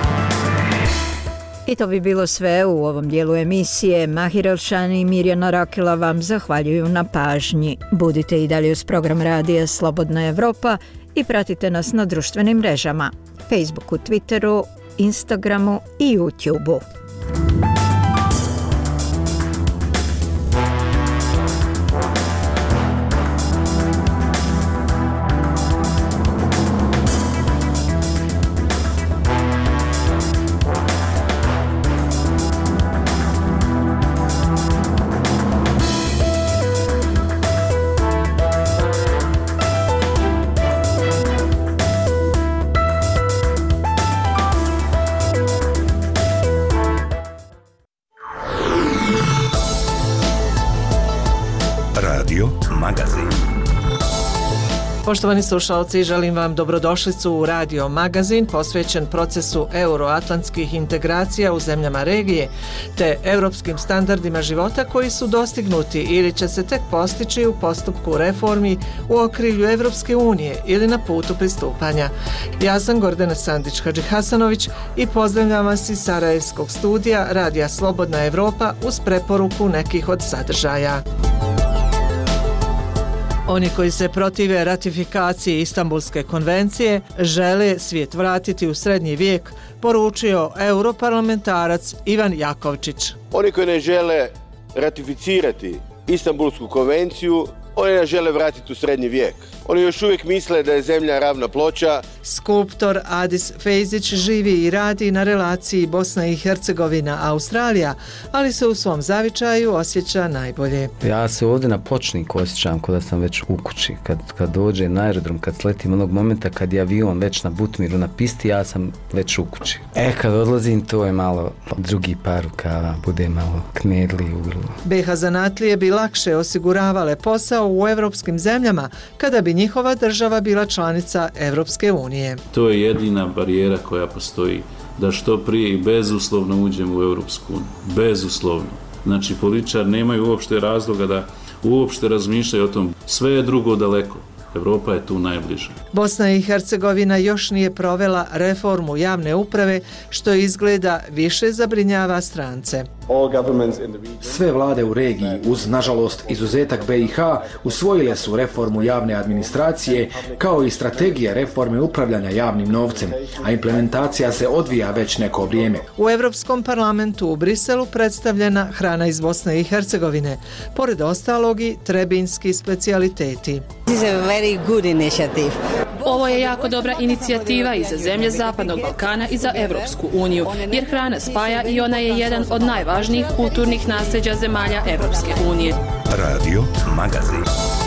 I to bi bilo sve u ovom dijelu emisije. Mahir Elšani i Mirjana Rakela vam zahvaljuju na pažnji. Budite i dalje uz program radija Slobodna Evropa i pratite nas na društvenim mrežama, Facebooku, Twitteru, Instagramu i YouTubeu. Poštovani slušalci, želim vam dobrodošlicu u Radio Magazin posvećen procesu euroatlantskih integracija u zemljama regije te europskim standardima života koji su dostignuti ili će se tek postići u postupku reformi u okrilju Evropske unije ili na putu pristupanja. Ja sam Gordana Sandić-Hadžihasanović i pozdravljam vas iz Sarajevskog studija Radija Slobodna Evropa uz preporuku nekih od sadržaja. Oni koji se protive ratifikaciji Istanbulske konvencije žele svijet vratiti u srednji vijek, poručio europarlamentarac Ivan Jakovčić. Oni koji ne žele ratificirati Istanbulsku konvenciju, oni ne žele vratiti u srednji vijek. Oni još uvijek misle da je zemlja ravna ploča. Skulptor Adis Fejzić živi i radi na relaciji Bosna i Hercegovina Australija, ali se u svom zavičaju osjeća najbolje. Ja se ovdje na pločniku osjećam kao da sam već u kući. Kad, kad dođem na aerodrom, kad sletim onog momenta kad je avion već na Butmiru na pisti, ja sam već u kući. E, kad odlazim, to je malo drugi par rukava, bude malo knedli u grlu. be ha zanatlije bi lakše osiguravale posao u evropskim zemljama kada bi njihova država bila članica Evropske unije. To je jedina barijera koja postoji, da što prije i bezuslovno uđemo u Evropsku uniju. Bezuslovno. Znači, političari nemaju uopšte razloga da uopšte razmišljaju o tom. Sve je drugo daleko. Evropa je tu najbliže. Bosna i Hercegovina još nije provela reformu javne uprave, što izgleda više zabrinjava strance. Sve vlade u regiji, uz nažalost izuzetak be i ha, usvojile su reformu javne administracije kao i strategije reforme upravljanja javnim novcem, a implementacija se odvija već neko vrijeme. U Europskom parlamentu u Briselu predstavljena hrana iz Bosne i Hercegovine, pored ostalog i trebinski specijaliteti. Ovo je jako dobra inicijativa i za zemlje Zapadnog Balkana i za Evropsku uniju, jer hrana spaja i ona je jedan od najvažnijih kulturnih nasljeđa zemalja Evropske unije. Radio Magazin.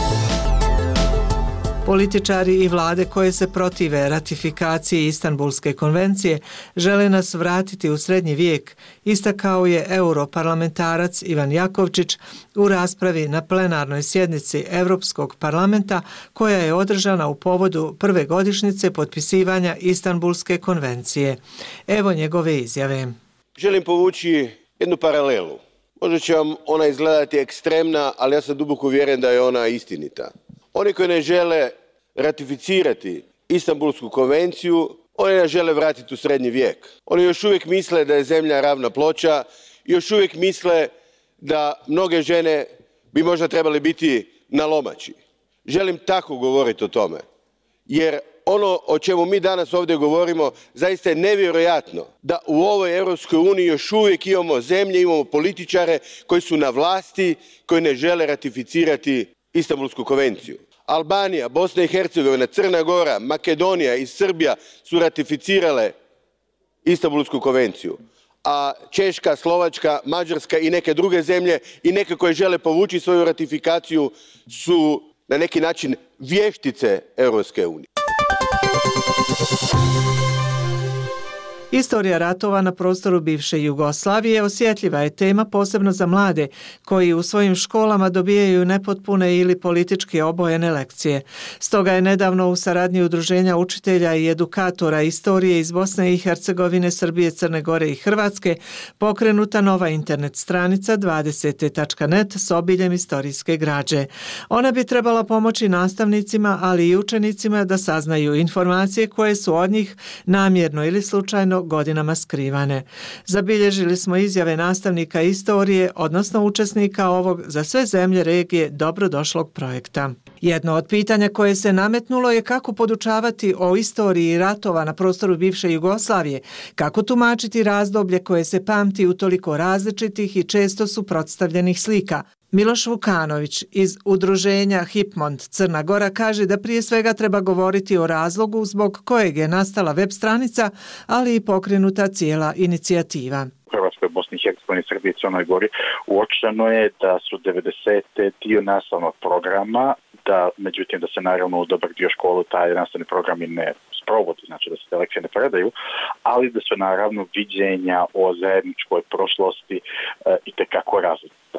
Političari i vlade koje se protive ratifikaciji Istanbulske konvencije žele nas vratiti u srednji vijek, istakao je europarlamentarac Ivan Jakovčić u raspravi na plenarnoj sjednici Europskog parlamenta koja je održana u povodu prve godišnjice potpisivanja Istanbulske konvencije. Evo njegove izjave. Želim povući jednu paralelu. Možda će vam ona izgledati ekstremna, ali ja sam duboko uvjeren da je ona istinita. Oni koji ne žele ratificirati Istanbulsku konvenciju, oni ne žele vratiti u srednji vijek. Oni još uvijek misle da je zemlja ravna ploča, još uvijek misle da mnoge žene bi možda trebale biti na lomači. Želim tako govoriti o tome, jer ono o čemu mi danas ovdje govorimo zaista je nevjerojatno da u ovoj Europskoj uniji još uvijek imamo zemlje, imamo političare koji su na vlasti, koji ne žele ratificirati Istanbulsku konvenciju. Albanija, Bosna i Hercegovina, Crna Gora, Makedonija i Srbija su ratificirale Istanbulsku konvenciju, a Češka, Slovačka, Mađarska i neke druge zemlje i neke koje žele povući svoju ratifikaciju su na neki način vještice Europske unije. Istorija ratova na prostoru bivše Jugoslavije osjetljiva je tema posebno za mlade koji u svojim školama dobijaju nepotpune ili politički obojene lekcije. Stoga je nedavno u saradnji Udruženja učitelja i edukatora istorije iz Bosne i Hercegovine, Srbije, Crne Gore i Hrvatske pokrenuta nova internet stranica dvadeset tačka net s obiljem istorijske građe. Ona bi trebala pomoći nastavnicima, ali i učenicima da saznaju informacije koje su od njih namjerno ili slučajno godinama skrivane. Zabilježili smo izjave nastavnika istorije, odnosno učesnika ovog za sve zemlje regije dobrodošlog projekta. Jedno od pitanja koje se nametnulo je kako podučavati o istoriji ratova na prostoru bivše Jugoslavije, kako tumačiti razdoblje koje se pamti u toliko različitih i često suprotstavljenih slika. Miloš Vukanović iz udruženja Hipmont Crna Gora kaže da prije svega treba govoriti o razlogu zbog kojeg je nastala web stranica, ali i pokrenuta cijela inicijativa. Hrvatskoj, Bosni i Hercegovini, Srbiji i Crnoj Gori uočeno je da su devedesete dio nastavnog programa, da međutim da se naravno u dobar dio školu taj nastavni program i ne sprovodi, znači da se te lekcije ne predaju, ali da su naravno viđenja o zajedničkoj prošlosti e, itekako različita.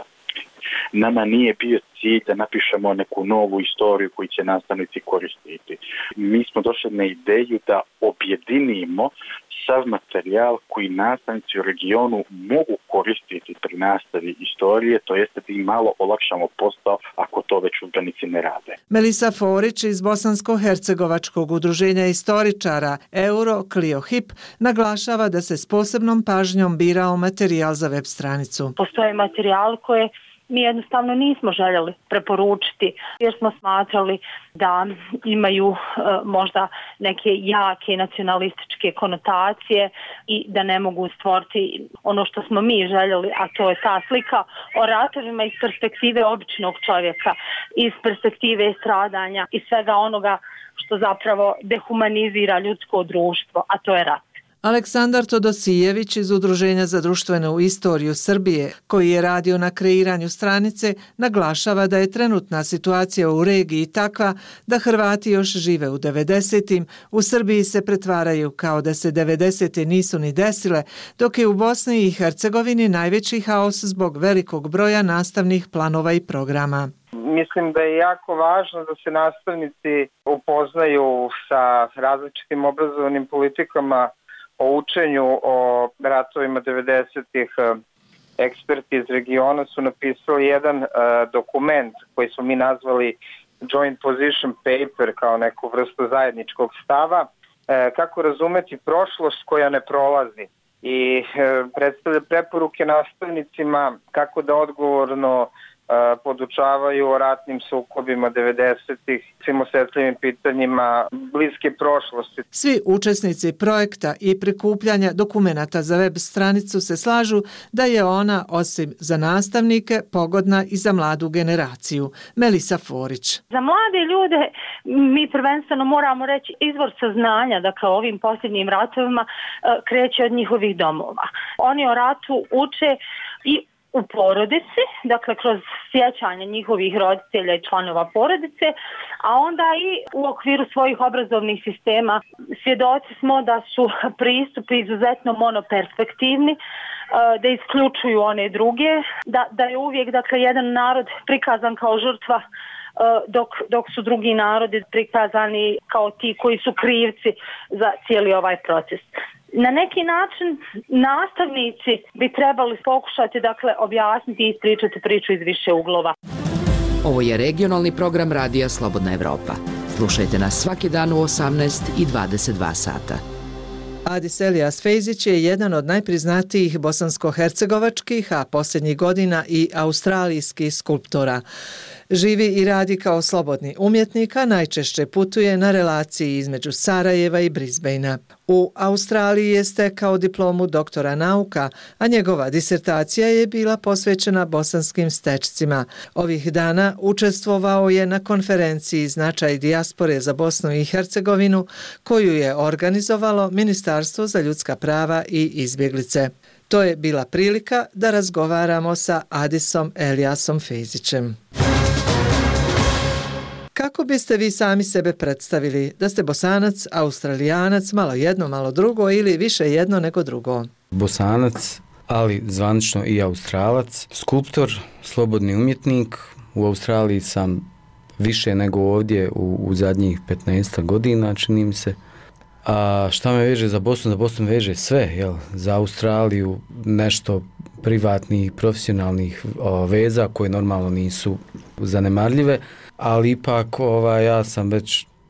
Nama nije bio cilj da napišemo neku novu istoriju koju će nastavnici koristiti. Mi smo došli na ideju da objedinimo sav materijal koji nastavnici u regionu mogu koristiti pri nastavi istorije, to jeste da im malo olakšamo posao ako to već udžbenici ne rade. Melisa Forić iz Bosansko-hercegovačkog udruženja istoričara Euro Clio Hip naglašava da se s posebnom pažnjom birao materijal za web stranicu. Postoje materijal koje mi jednostavno nismo željeli preporučiti jer smo smatrali da imaju e, možda neke jake nacionalističke konotacije i da ne mogu stvoriti ono što smo mi željeli, a to je ta slika o ratovima iz perspektive običnog čovjeka, iz perspektive stradanja i svega onoga što zapravo dehumanizira ljudsko društvo, a to je rat. Aleksandar Todosijević iz Udruženja za društvenu istoriju Srbije, koji je radio na kreiranju stranice, naglašava da je trenutna situacija u regiji takva da Hrvati još žive u devedesetim, u Srbiji se pretvaraju kao da se devedesete nisu ni desile, dok je u Bosni i Hercegovini najveći haos zbog velikog broja nastavnih planova i programa. Mislim da je jako važno da se nastavnici upoznaju sa različitim obrazovnim politikama o učenju o ratovima devedesetih. Eksperti iz regiona su napisali jedan uh, dokument koji smo mi nazvali Joint Position Paper kao neku vrstu zajedničkog stava, uh, kako razumeti prošlost koja ne prolazi i uh, predstavlja preporuke nastavnicima kako da odgovorno podučavaju o ratnim sukobima devedesetih, svim osjetljivim pitanjima bliske prošlosti. Svi učesnici projekta i prikupljanja dokumenata za web stranicu se slažu da je ona, osim za nastavnike, pogodna i za mladu generaciju. Melisa Forić. Za mlade ljude mi prvenstveno moramo reći izvor saznanja, dakle ovim posljednjim ratovima, kreće od njihovih domova. Oni o ratu uče i u porodici, dakle kroz sjećanje njihovih roditelja i članova porodice, a onda i u okviru svojih obrazovnih sistema. Svjedoci smo da su pristupi izuzetno monoperspektivni, da isključuju one druge, da, da je uvijek dakle jedan narod prikazan kao žrtva, dok, dok su drugi narodi prikazani kao ti koji su krivci za cijeli ovaj proces. Na neki način nastavnici bi trebali pokušati dakle objasniti i ispričati priču iz više uglova. Ovo je regionalni program Radija Slobodna Evropa. Slušajte nas svaki dan u osamnaest i dvadeset dva sata. Adis Elijas Fejzić je jedan od najpriznatijih bosansko-hercegovačkih, a posljednjih godina i australijskih skulptora. Živi i radi kao slobodni umjetnik, a najčešće putuje na relaciji između Sarajeva i Brisbanea. U Australiji je stekao diplomu doktora nauka, a njegova disertacija je bila posvećena bosanskim stečcima. Ovih dana učestvovao je na konferenciji Značaj dijaspore za Bosnu i Hercegovinu, koju je organizovalo Ministarstvo za ljudska prava i izbjeglice. To je bila prilika da razgovaramo sa Adisom Elijasom Fejzićem. Kako biste vi sami sebe predstavili? Da ste Bosanac, Australijanac, malo jedno, malo drugo ili više jedno nego drugo? Bosanac, ali zvanično i Australac, skulptor, slobodni umjetnik. U Australiji sam više nego ovdje u, u zadnjih petnaest godina, čini mi se. A šta me veže za Bosnu? Za Bosnu veže sve, jel? Za Australiju nešto privatnih, profesionalnih o, veza koje normalno nisu zanemarljive, ali ipak ova, ja sam već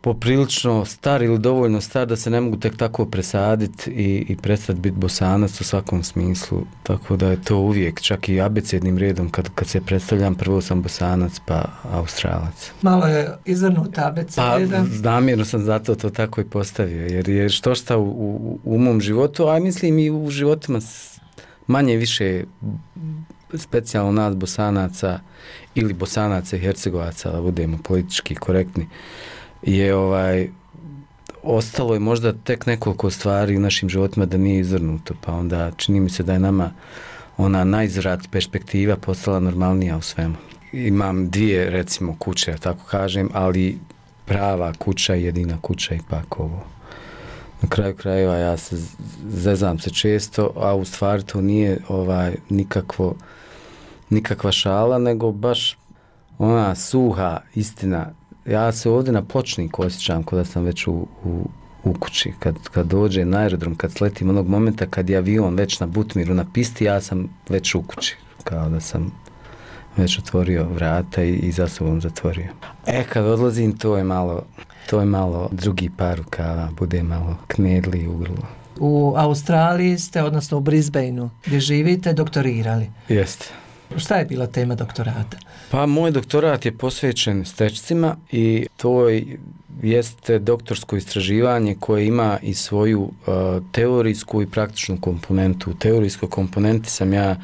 poprilično star ili dovoljno star da se ne mogu tek tako presaditi i, i prestati biti Bosanac u svakom smislu. Tako da je to uvijek, čak i abecednim redom, kad, kad se predstavljam, prvo sam Bosanac pa Australac. Malo je izvrnuta abeceda. Pa namjerno sam zato to tako i postavio, jer je što šta u, u, u mom životu, a mislim i u životima manje više specijalno nas Bosanaca ili Bosanaca i Hercegovaca, da budemo politički korektni, je ovaj ostalo je možda tek nekoliko stvari u našim životima da nije izvrnuto, pa onda čini mi se da je nama ona najzrat perspektiva postala normalnija u svemu. Imam dvije, recimo, kuće, tako kažem, ali prava kuća, jedina kuća ipak ovo. Na kraju krajeva ja se zezam se često, a u stvari to nije ovaj nikakvo nikakva šala, nego baš ona suha istina. Ja se ovdje na pločniku osjećam kao da sam već u, u, u kući. Kad, kad dođe na aerodrom, kad sletim onog momenta kad je avion već na Butmiru na pisti, ja sam već u kući. Kao da sam već otvorio vrata i, i za sobom zatvorio. E, kad odlazim, to je malo, to je malo drugi par rukava, bude malo knedli u grlu. U Australiji ste, odnosno u Brisbaneu, gdje živite, doktorirali. Jeste. Šta je bila tema doktorata? Pa moj doktorat je posvećen stečcima i to jeste doktorsko istraživanje koje ima i svoju uh, teorijsku i praktičnu komponentu. U teorijskoj komponenti sam ja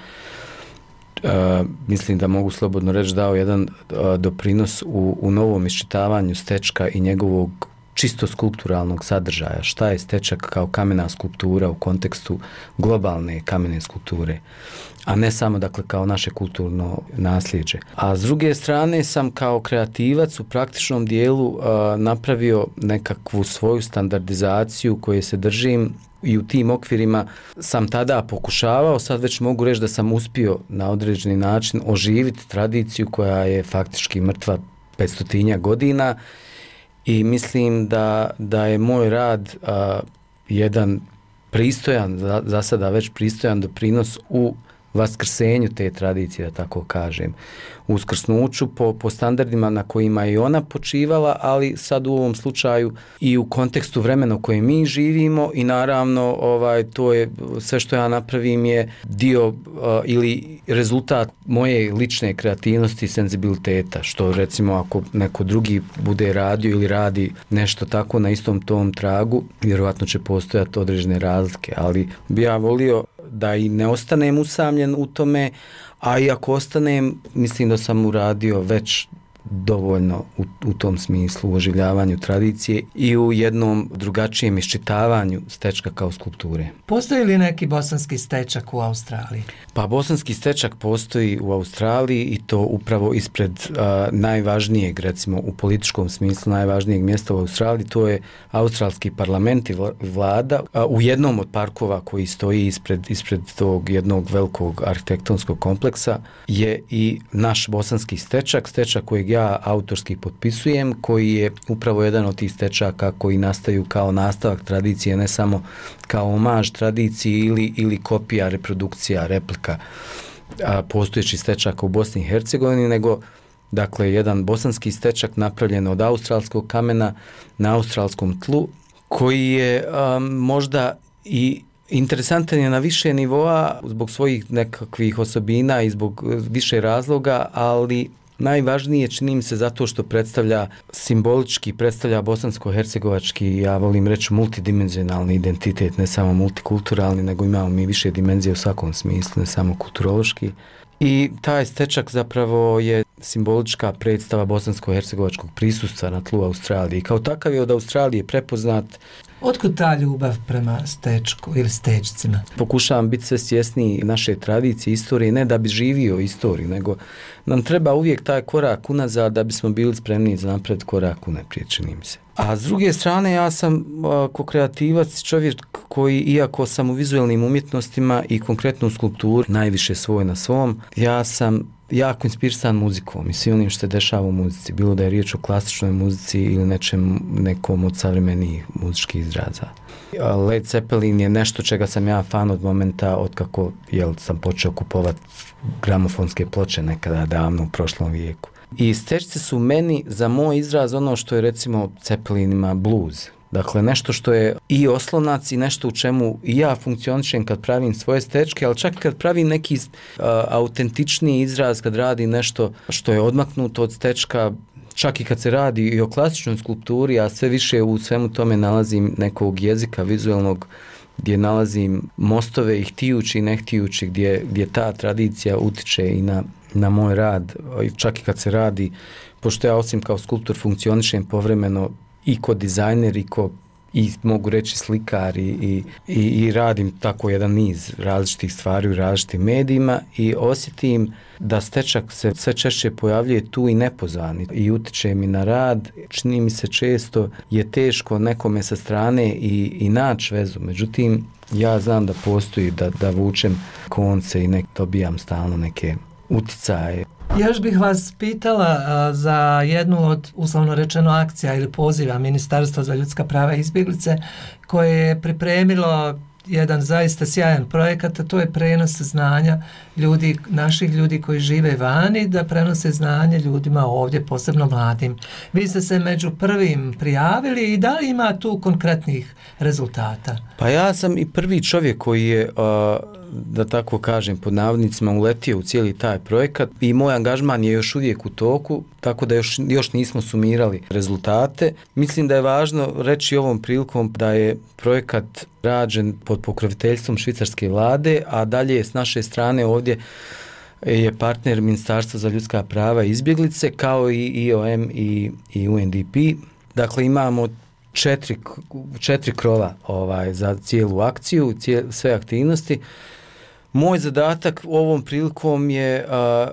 uh, mislim da mogu slobodno reći dao jedan uh, doprinos u, u novom iščitavanju stečka i njegovog čisto skulpturalnog sadržaja. Šta je stečak kao kamena skulptura u kontekstu globalne kamene skulpture, a ne samo dakle kao naše kulturno nasljeđe. A s druge strane sam kao kreativac u praktičnom dijelu uh, napravio nekakvu svoju standardizaciju koje se držim i u tim okvirima sam tada pokušavao, sad već mogu reći da sam uspio na određeni način oživiti tradiciju koja je faktički mrtva petstotinja godina. I mislim da, da je moj rad a, jedan pristojan, za, za sada već pristojan doprinos u vaskrsenju te tradicije, da tako kažem. U uskrsnuću po, po standardima na kojima je ona počivala, ali sad u ovom slučaju i u kontekstu vremena u kojem mi živimo i naravno ovaj, to je sve što ja napravim je dio uh, ili rezultat moje lične kreativnosti i senzibiliteta, što recimo ako neko drugi bude radio ili radi nešto tako na istom tom tragu, vjerojatno će postojati određene razlike, ali bi ja volio da i ne ostanem usamljen u tome, a i ako ostanem, mislim da sam uradio već dovoljno u, u tom smislu, u oživljavanju tradicije i u jednom drugačijem iščitavanju stečka kao skulpture. Postoji li neki bosanski stečak u Australiji? Pa bosanski stečak postoji u Australiji i to upravo ispred uh, najvažnijeg, recimo u političkom smislu, najvažnijeg mjesta u Australiji, to je australski parlament i vlada. Uh, u jednom od parkova koji stoji ispred, ispred tog jednog velikog arhitektonskog kompleksa je i naš bosanski stečak, stečak kojeg ja autorski potpisujem, koji je upravo jedan od tih stečaka koji nastaju kao nastavak tradicije, ne samo kao omaž tradiciji ili, ili kopija, reprodukcija, replika a, postojećih stečaka u Bosni i Hercegovini, nego dakle jedan bosanski stečak napravljen od australskog kamena na australskom tlu, koji je a, možda i interesantan je na više nivoa zbog svojih nekakvih osobina i zbog više razloga, ali najvažnije čini mi se zato što predstavlja simbolički, predstavlja bosansko-hercegovački, ja volim reći multidimenzionalni identitet, ne samo multikulturalni, nego imamo mi više dimenzije u svakom smislu, ne samo kulturološki. I taj stečak zapravo je simbolička predstava bosansko-hercegovačkog prisustva na tlu Australije. I kao takav je od Australije prepoznat. Otkud ta ljubav prema stečku ili stečcima? Pokušavam biti sve svjesniji naše tradicije, istorije, ne da bi živio istoriju, nego nam treba uvijek taj korak unazad da bismo bili spremni za napred korak unaprijed, čini mi se. A s druge strane, ja sam ko kreativac čovjek koji, iako sam u vizualnim umjetnostima i konkretno u skulpturi najviše svoj na svom, ja sam jako inspirisan muzikom i svim onim što se dešava u muzici, bilo da je riječ o klasičnoj muzici ili nečem, nekom od savremenijih muzičkih izraza. Led Zeppelin je nešto čega sam ja fan od momenta od kako jel, sam počeo kupovati gramofonske ploče nekada davno u prošlom vijeku. I stečci su meni za moj izraz ono što je recimo Cepelinima blues. Dakle, nešto što je i oslonac i nešto u čemu i ja funkcionišem kad pravim svoje stečke, ali čak kad pravim neki uh, autentičniji izraz, kad radi nešto što je odmaknuto od stečka, čak i kad se radi i o klasičnoj skulpturi, a sve više u svemu tome nalazim nekog jezika vizualnog, gdje nalazim mostove i htijući i nehtijući, gdje, gdje ta tradicija utiče i na, na moj rad, čak i kad se radi, pošto ja osim kao skulptor funkcionišem povremeno i ko dizajner i ko, i mogu reći slikar i, i, i, i radim tako jedan niz različitih stvari u različitim medijima i osjetim da stečak se sve češće pojavljuje tu i nepozvani i utiče mi na rad. Čini mi se često je teško nekome sa strane i, i naći vezu, međutim ja znam da postoji, da, da vučem konce i nek dobijam stalno neke uticaje. Još bih vas pitala a, za jednu od, uslovno rečeno, akcija ili poziva Ministarstva za ljudska prava i izbjeglice koje je pripremilo jedan zaista sjajan projekat, a to je prenos znanja ljudi, naših ljudi koji žive vani, da prenose znanje ljudima ovdje, posebno mladim. Vi ste se među prvim prijavili i da li ima tu konkretnih rezultata? Pa ja sam i prvi čovjek koji je, da tako kažem, pod navodnicima uletio u cijeli taj projekat i moj angažman je još uvijek u toku, tako da još, još nismo sumirali rezultate. Mislim da je važno reći ovom prilikom da je projekat rađen pod pokroviteljstvom švicarske vlade, a dalje je s naše strane ovdje je partner Ministarstva za ljudska prava i izbjeglice, kao i I O M i, i U N D P. Dakle, imamo četiri, četiri krova ovaj, za cijelu akciju, cijel, sve aktivnosti. Moj zadatak ovom prilikom je a,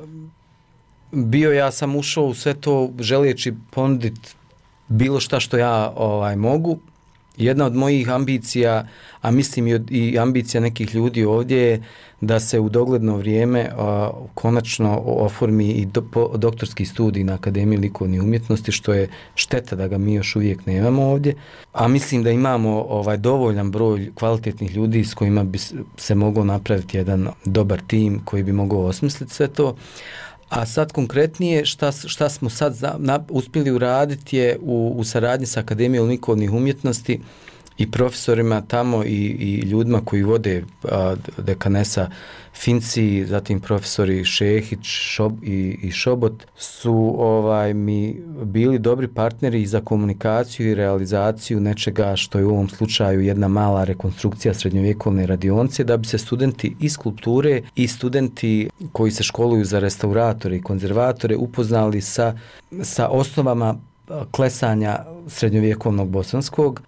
bio, ja sam ušao u sve to želijeći ponuditi bilo šta što ja ovaj, mogu. Jedna od mojih ambicija, a mislim i, od, i ambicija nekih ljudi ovdje je da se u dogledno vrijeme a, konačno oformi i do, po, doktorski studij na Akademiji likovnih umjetnosti, što je šteta da ga mi još uvijek nemamo ovdje. A mislim da imamo ovaj dovoljan broj kvalitetnih ljudi s kojima bi se mogao napraviti jedan dobar tim koji bi mogao osmisliti sve to. A sad konkretnije šta, šta smo sad za, na, uspjeli uraditi je u, u saradnji sa Akademijom likovnih umjetnosti i profesorima tamo i, i ljudima koji vode a, dekanesa Finci, zatim profesori Šehić Šob i, i Šobot su ovaj mi bili dobri partneri za komunikaciju i realizaciju nečega što je u ovom slučaju jedna mala rekonstrukcija srednjovjekovne radionice, da bi se studenti iz skulpture i studenti koji se školuju za restauratore i konzervatore upoznali sa, sa osnovama klesanja srednjovjekovnog bosanskog.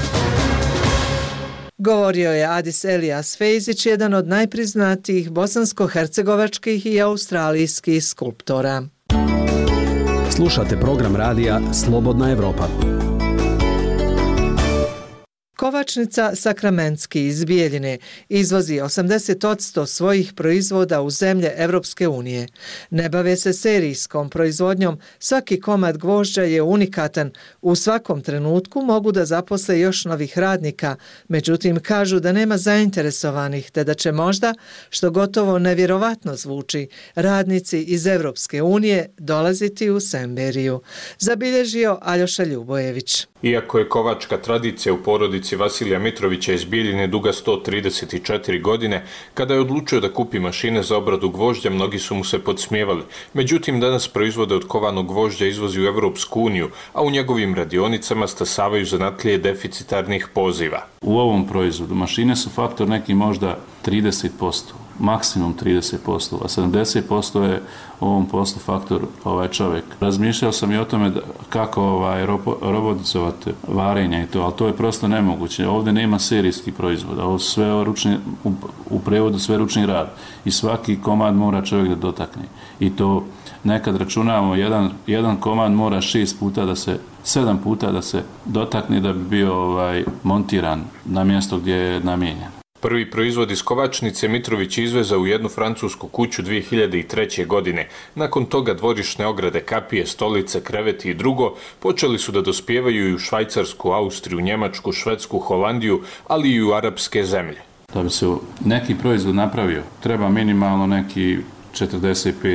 Govorio je Adis Elijas Fejzić, jedan od najpriznatijih bosansko-hercegovačkih i australijskih skulptora. Slušate program radija Slobodna Evropa. Kovačnica Sakramentski iz Bijeljine izvozi osamdeset posto svojih proizvoda u zemlje Evropske unije. Ne bave se serijskom proizvodnjom, svaki komad gvožđa je unikatan. U svakom trenutku mogu da zaposle još novih radnika, međutim kažu da nema zainteresovanih, te da će možda, što gotovo nevjerovatno zvuči, radnici iz Evropske unije dolaziti u Semberiju. Zabilježio Aljoša Ljubojević. Iako je kovačka tradicija u porodici Vasilija Mitrovića iz Bijeljine duga sto trideset četiri godine, kada je odlučio da kupi mašine za obradu gvožđa, mnogi su mu se podsmijevali. Međutim, danas proizvode od kovanog gvožđa izvozi u Evropsku uniju, a u njegovim radionicama stasavaju zanatlije deficitarnih poziva. U ovom proizvodu mašine su faktor neki možda trideset posto, maksimum trideset posto, a sedamdeset posto je u ovom poslu faktor ovaj čovjek. Razmišljao sam i o tome da, kako ovaj, robotizovati varenje i to, ali to je prosto nemoguće. Ovdje nema serijskih proizvoda, ovo sve ručni, u, u prevodu sve ručni rad i svaki komad mora čovjek da dotakne. I to nekad računamo, jedan, jedan komad mora šest puta da se, sedam puta da se dotakne da bi bio ovaj, montiran na mjesto gdje je namijenjen. Prvi proizvod iz kovačnice Mitrović izveza u jednu francusku kuću dvije hiljade treće. godine. Nakon toga dvorišne ograde, kapije, stolice, kreveti i drugo počeli su da dospijevaju i u Švajcarsku, Austriju, Njemačku, Švedsku, Holandiju, ali i u arapske zemlje. Da bi se neki proizvod napravio, treba minimalno neki četrdeset pet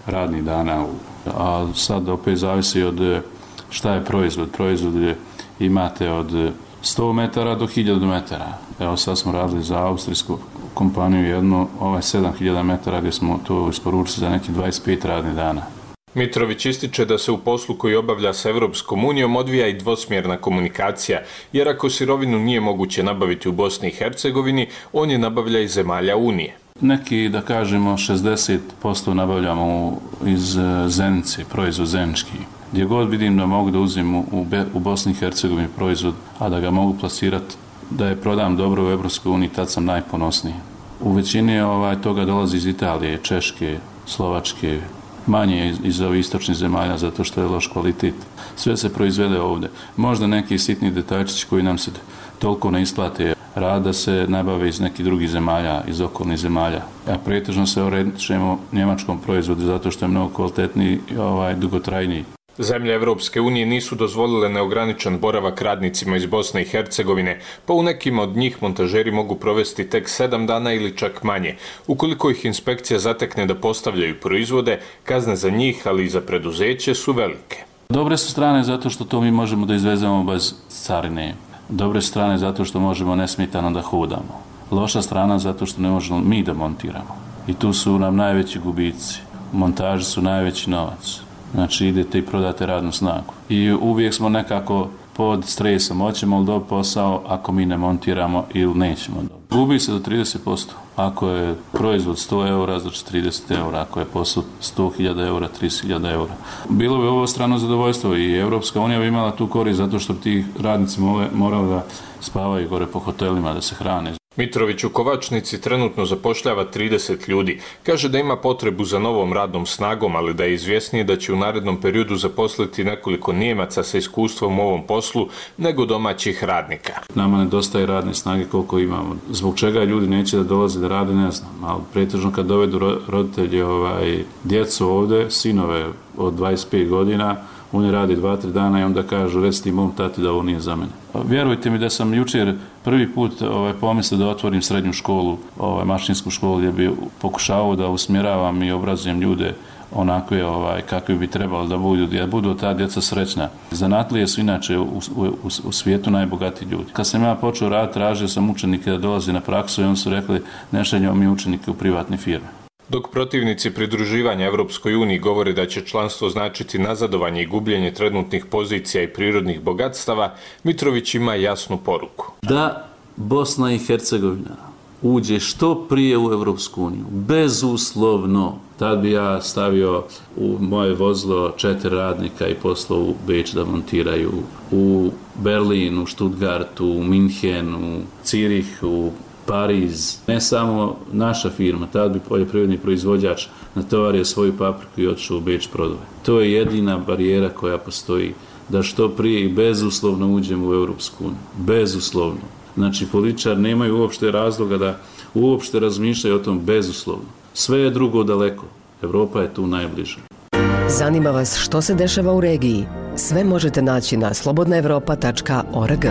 radnih dana, a sad opet zavisi od šta je proizvod. Proizvod je, imate od sto metara do hiljadu metara. Evo sad smo radili za austrijsku kompaniju jednu, ovaj sedam hiljada metara gdje smo to isporučili za neki dvadeset pet radnih dana. Mitrović ističe da se u poslu koji obavlja sa Evropskom unijom odvija i dvosmjerna komunikacija, jer ako sirovinu nije moguće nabaviti u Bosni i Hercegovini, on je nabavlja iz zemalja Unije. Neki, da kažemo, šezdeset posto nabavljamo iz Zenice, proizvod zenički. Gdje god vidim da mogu da uzim u, u Bosni i Hercegovini proizvod, a da ga mogu plasirati, da je prodam dobro u Evropskoj uniji, tad sam najponosniji. U većini ovaj, toga dolazi iz Italije, Češke, Slovačke, manje iz, iz ovih istočnih zemalja zato što je loš kvalitet. Sve se proizvede ovdje. Možda neki sitni detaljčići koji nam se toliko ne isplate, rada se nabave iz nekih drugih zemalja, iz okolnih zemalja. A pretežno se orientišemo njemačkom proizvodu zato što je mnogo kvalitetniji i ovaj, dugotrajniji. Zemlje Evropske unije nisu dozvolile neograničen boravak radnicima iz Bosne i Hercegovine, pa u nekima od njih montažeri mogu provesti tek sedam dana ili čak manje. Ukoliko ih inspekcija zatekne da postavljaju proizvode, kazne za njih, ali i za preduzeće su velike. Dobre su strane zato što to mi možemo da izvezemo bez carine. Dobre su strane zato što možemo nesmetano da hodamo. Loša strana zato što ne možemo mi da montiramo. I tu su nam najveći gubici. Montaži su najveći novac. Znači idete i prodate radnu snagu. I uvijek smo nekako pod stresom. Hoćemo li dobiti posao ako mi ne montiramo ili nećemo dobiti. Gubi se do trideset posto. Ako je proizvod sto eura, znači trideset eura. Ako je posao sto hiljada eura, trideset hiljada eura. Bilo bi ovo strano zadovoljstvo i Evropska unija bi imala tu korist zato što ti radnici morali da spavaju gore po hotelima, da se hrane. Mitrović u Kovačnici trenutno zapošljava trideset ljudi. Kaže da ima potrebu za novom radnom snagom, ali da je izvjesnije da će u narednom periodu zaposliti nekoliko Nijemaca sa iskustvom u ovom poslu nego domaćih radnika. Nama nedostaje radne snage koliko imamo. Zbog čega ljudi neće da dolaze da rade, ne znam. Ali pretežno kad dovedu roditelji ovaj, djecu ovde, sinove od dvadeset pet godina, oni radi dva, tri dana i onda kažu recite mom tati da ovo nije za mene. Vjerujte mi da sam jučer prvi put ovaj, pomislio da otvorim srednju školu, ovaj, mašinsku školu gdje bi pokušavao da usmjeravam i obrazujem ljude onakve ovaj, kakvi bi trebalo da budu, da budu ta djeca srećna. Zanatlije su inače u, u, u svijetu najbogatiji ljudi. Kad sam ja počeo raditi, tražio sam učenike da dolaze na praksu i oni su rekli ne šaljemo mi učenike u privatne firme. Dok protivnici pridruživanja Evropskoj uniji govore da će članstvo značiti nazadovanje i gubljenje trenutnih pozicija i prirodnih bogatstava, Mitrović ima jasnu poruku. Da Bosna i Hercegovina uđe što prije u Evropsku uniju, bezuslovno. Tad bi ja stavio u moje vozilo četiri radnika i poslao u Beč da montiraju u Berlinu, Stuttgartu, u Minhenu, Cirihu, Pariz. Ne samo naša firma, tad bi poljoprivredni proizvođač natovario svoju papriku i otišao u Beč prodove. To je jedina barijera koja postoji da što prije i bezuslovno uđemo u Europsku uniju. Bezuslovno. Znači, političari nemaju uopšte razloga da uopšte razmišljaju o tom bezuslovno. Sve je drugo daleko. Evropa je tu najbliže. Zanima vas što se dešava u regiji? Sve možete naći na slobodna evropa tačka org.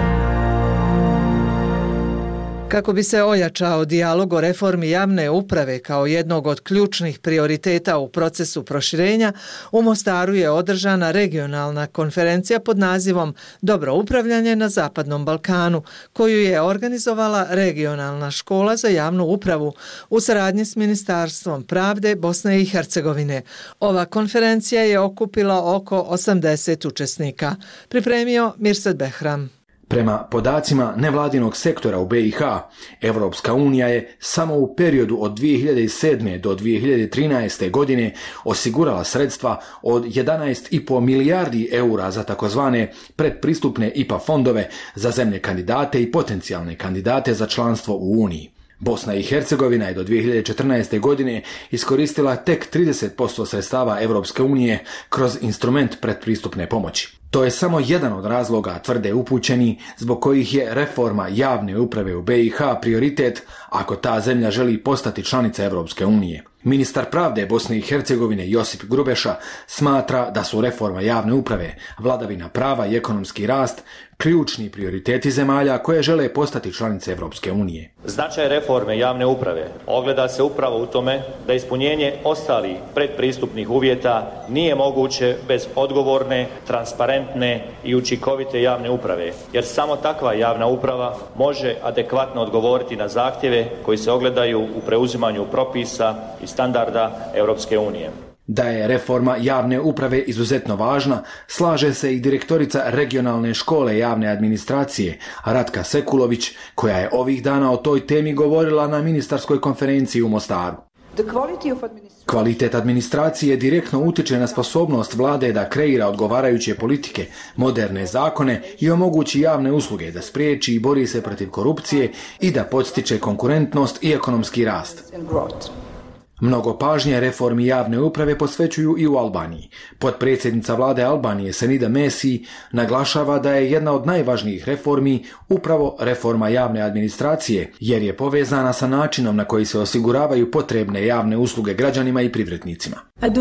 Kako bi se ojačao dijalog o reformi javne uprave kao jednog od ključnih prioriteta u procesu proširenja, u Mostaru je održana regionalna konferencija pod nazivom Dobro upravljanje na Zapadnom Balkanu, koju je organizovala Regionalna škola za javnu upravu u saradnji s Ministarstvom pravde Bosne i Hercegovine. Ova konferencija je okupila oko osamdeset učesnika. Pripremio Mirsad Behram. Prema podacima nevladinog sektora u be i ha, Evropska unija je samo u periodu od dvije hiljade sedme. do dvije hiljade trinaeste. godine osigurala sredstva od jedanaest i po milijardi eura za takozvane predpristupne i pe a fondove za zemlje kandidate i potencijalne kandidate za članstvo u Uniji. Bosna i Hercegovina je do dvije hiljade četrnaeste. godine iskoristila tek trideset posto sredstava Evropske unije kroz instrument predpristupne pomoći. To je samo jedan od razloga, tvrde upućeni, zbog kojih je reforma javne uprave u be i ha prioritet ako ta zemlja želi postati članica Evropske unije. Ministar pravde Bosne i Hercegovine Josip Grubeša smatra da su reforma javne uprave, vladavina prava i ekonomski rast ključni prioriteti zemalja koje žele postati članice Evropske unije. Značaj reforme javne uprave ogleda se upravo u tome da ispunjenje ostalih predpristupnih uvjeta nije moguće bez odgovorne, transparentne i učinkovite javne uprave, jer samo takva javna uprava može adekvatno odgovoriti na zahtjeve koji se ogledaju u preuzimanju propisa i standarda Europske unije. Da je reforma javne uprave izuzetno važna, slaže se i direktorica regionalne škole javne administracije, Ratka Sekulović, koja je ovih dana o toj temi govorila na ministarskoj konferenciji u Mostaru. Kvalitet administracije direktno utiče na sposobnost vlade da kreira odgovarajuće politike, moderne zakone i omogući javne usluge, da spriječi i bori se protiv korupcije i da podstiče konkurentnost i ekonomski rast. Mnogo pažnje reformi javne uprave posvećuju i u Albaniji. Potpredsjednica vlade Albanije Senida Mesi naglašava da je jedna od najvažnijih reformi upravo reforma javne administracije, jer je povezana sa načinom na koji se osiguravaju potrebne javne usluge građanima i privrednicima.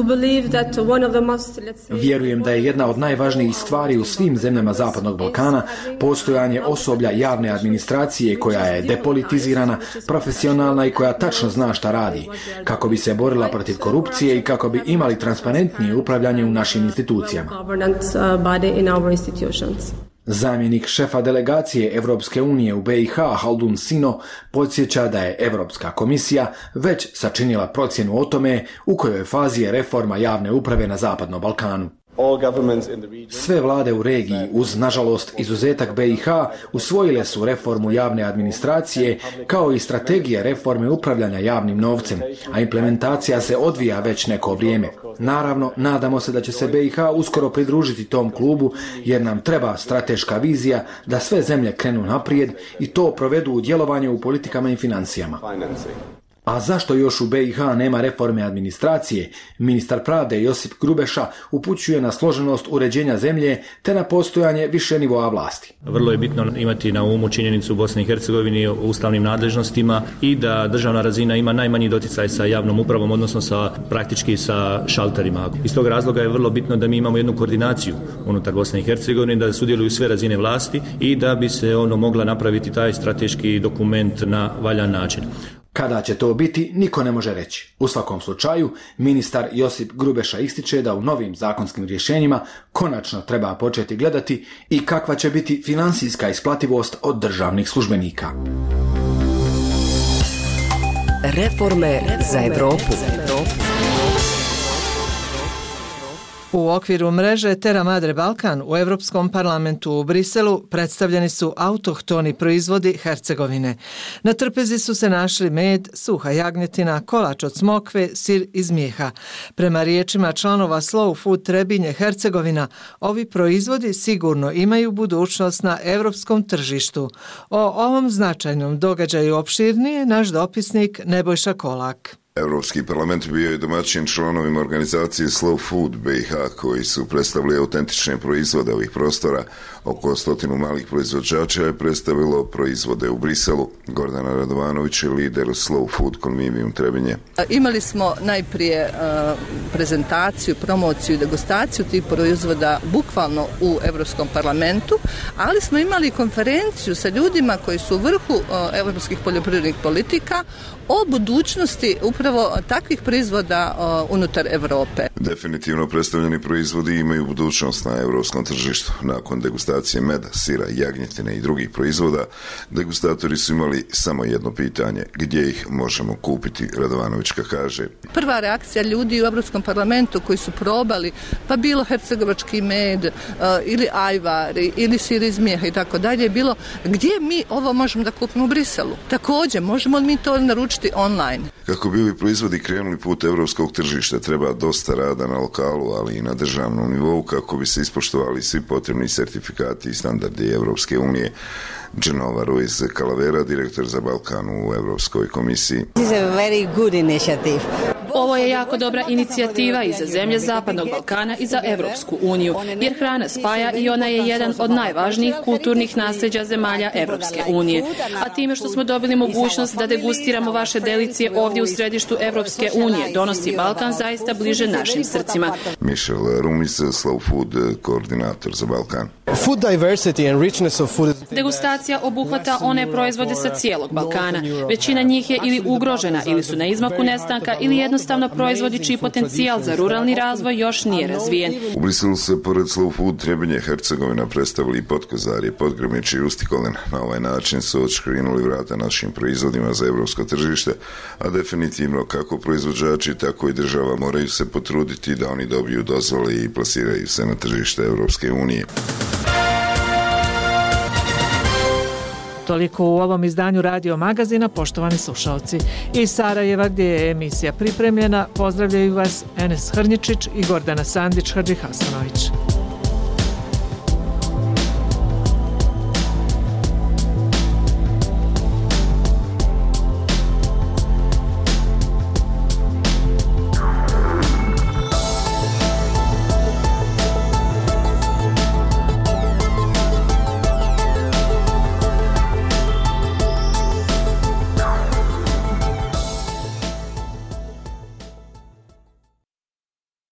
Vjerujem da je jedna od najvažnijih stvari u svim zemljama Zapadnog Balkana postojanje osoblja javne administracije koja je depolitizirana, profesionalna i koja tačno zna šta radi, kako bi se borila protiv korupcije i kako bi imali transparentnije upravljanje u našim institucijama. Zamjenik šefa delegacije Evropske unije u be i ha Haldun Sino podsjeća da je Evropska komisija već sačinila procjenu o tome u kojoj fazi je reforma javne uprave na Zapadnom Balkanu. Sve vlade u regiji, uz nažalost izuzetak be i ha, usvojile su reformu javne administracije kao i strategije reforme upravljanja javnim novcem, a implementacija se odvija već neko vrijeme. Naravno, nadamo se da će se be i ha uskoro pridružiti tom klubu, jer nam treba strateška vizija da sve zemlje krenu naprijed i to provedu u djelovanju u politikama i financijama. A zašto još u be i ha nema reforme administracije? Ministar pravde Josip Grubeša upućuje na složenost uređenja zemlje te na postojanje više nivoa vlasti. Vrlo je bitno imati na umu činjenicu u Bosni i Hercegovini o ustavnim nadležnostima i da državna razina ima najmanji doticaj sa javnom upravom, odnosno sa praktički sa šalterima. Iz tog razloga je vrlo bitno da mi imamo jednu koordinaciju unutar Bosne i Hercegovine, da sudjeluju sve razine vlasti i da bi se ono mogla napraviti taj strateški dokument na valjan način. Kada će to biti, niko ne može reći. U svakom slučaju, ministar Josip Grubeša ističe da u novim zakonskim rješenjima konačno treba početi gledati i kakva će biti finansijska isplativost od državnih službenika. Reforme za Evropu. U okviru mreže Terra Madre Balkan u Europskom parlamentu u Briselu predstavljeni su autohtoni proizvodi Hercegovine. Na trpezi su se našli med, suha jagnjetina, kolač od smokve, sir iz mjeha. Prema riječima članova Slow Food Trebinje Hercegovina, ovi proizvodi sigurno imaju budućnost na europskom tržištu. O ovom značajnom događaju opširnije naš dopisnik Nebojša Kolak. Europski parlament bio je domaćin članovima organizacije Slow Food be i ha koji su predstavili autentične proizvode ovih prostora. Oko stotinu malih proizvođača je predstavilo proizvode u Briselu. Gordana Radovanović je lider Slow Food Convivium Trebinje. Imali smo najprije uh, prezentaciju, promociju i degustaciju tih proizvoda bukvalno u Europskom parlamentu, ali smo imali konferenciju sa ljudima koji su u vrhu uh, europskih poljoprivrednih politika o budućnosti upravo takvih proizvoda uh, unutar Europe. Definitivno predstavljeni proizvodi imaju budućnost na europskom tržištu. Nakon degustacije meda, sira, jagnjetine i drugih proizvoda, degustatori su imali samo jedno pitanje: gdje ih možemo kupiti? Radovanovićka kaže: prva reakcija ljudi u Europskom parlamentu koji su probali, pa bilo hercegovački med uh, ili ajvari ili sir iz mjeha i tako dalje, je bilo gdje mi ovo možemo da kupimo u Briselu. Također, možemo li mi to naručiti online? Kako bi ovi proizvodi krenuli put europskog tržišta, treba dosta rada na lokalu, ali i na državnom nivou kako bi se ispoštovali svi potrebni sertifikati i standardi Europske unije. Genova Ruiz Calavera, direktor za Balkan u Europskoj komisiji. This is a very good initiative. Ovo je jako dobra inicijativa i za zemlje Zapadnog Balkana i za Evropsku uniju, jer hrana spaja i ona je jedan od najvažnijih kulturnih nasljeđa zemalja Evropske unije. A time što smo dobili mogućnost da degustiramo vaše delicije ovdje u središtu Evropske unije, donosi Balkan zaista bliže našim srcima. Michel Rumis, Slow Food koordinator za Balkan. Food diversity and richness of food. Degustacija obuhvata one proizvode sa cijelog Balkana. Većina njih je ili ugrožena, ili su na izmaku nestanka, ili jednostavno proizvodi čiji potencijal za ruralni razvoj još nije razvijen. U Briselu se pored Slow Food Trebinje Hercegovina predstavili i Podkozarje, Podgrmić i Ustikolen. Na ovaj način su odškrinuli vrata našim proizvodima za evropsko tržište, a definitivno kako proizvođači, tako i država moraju se potruditi da oni dobiju dozvole i plasiraju se na tržište Evropske unije. Toliko u ovom izdanju Radio Magazina, poštovani slušalci. Iz Sarajeva, gdje je emisija pripremljena, pozdravljaju vas Enes Hrnjičić i Gordana Sandić-Hadžihasanović.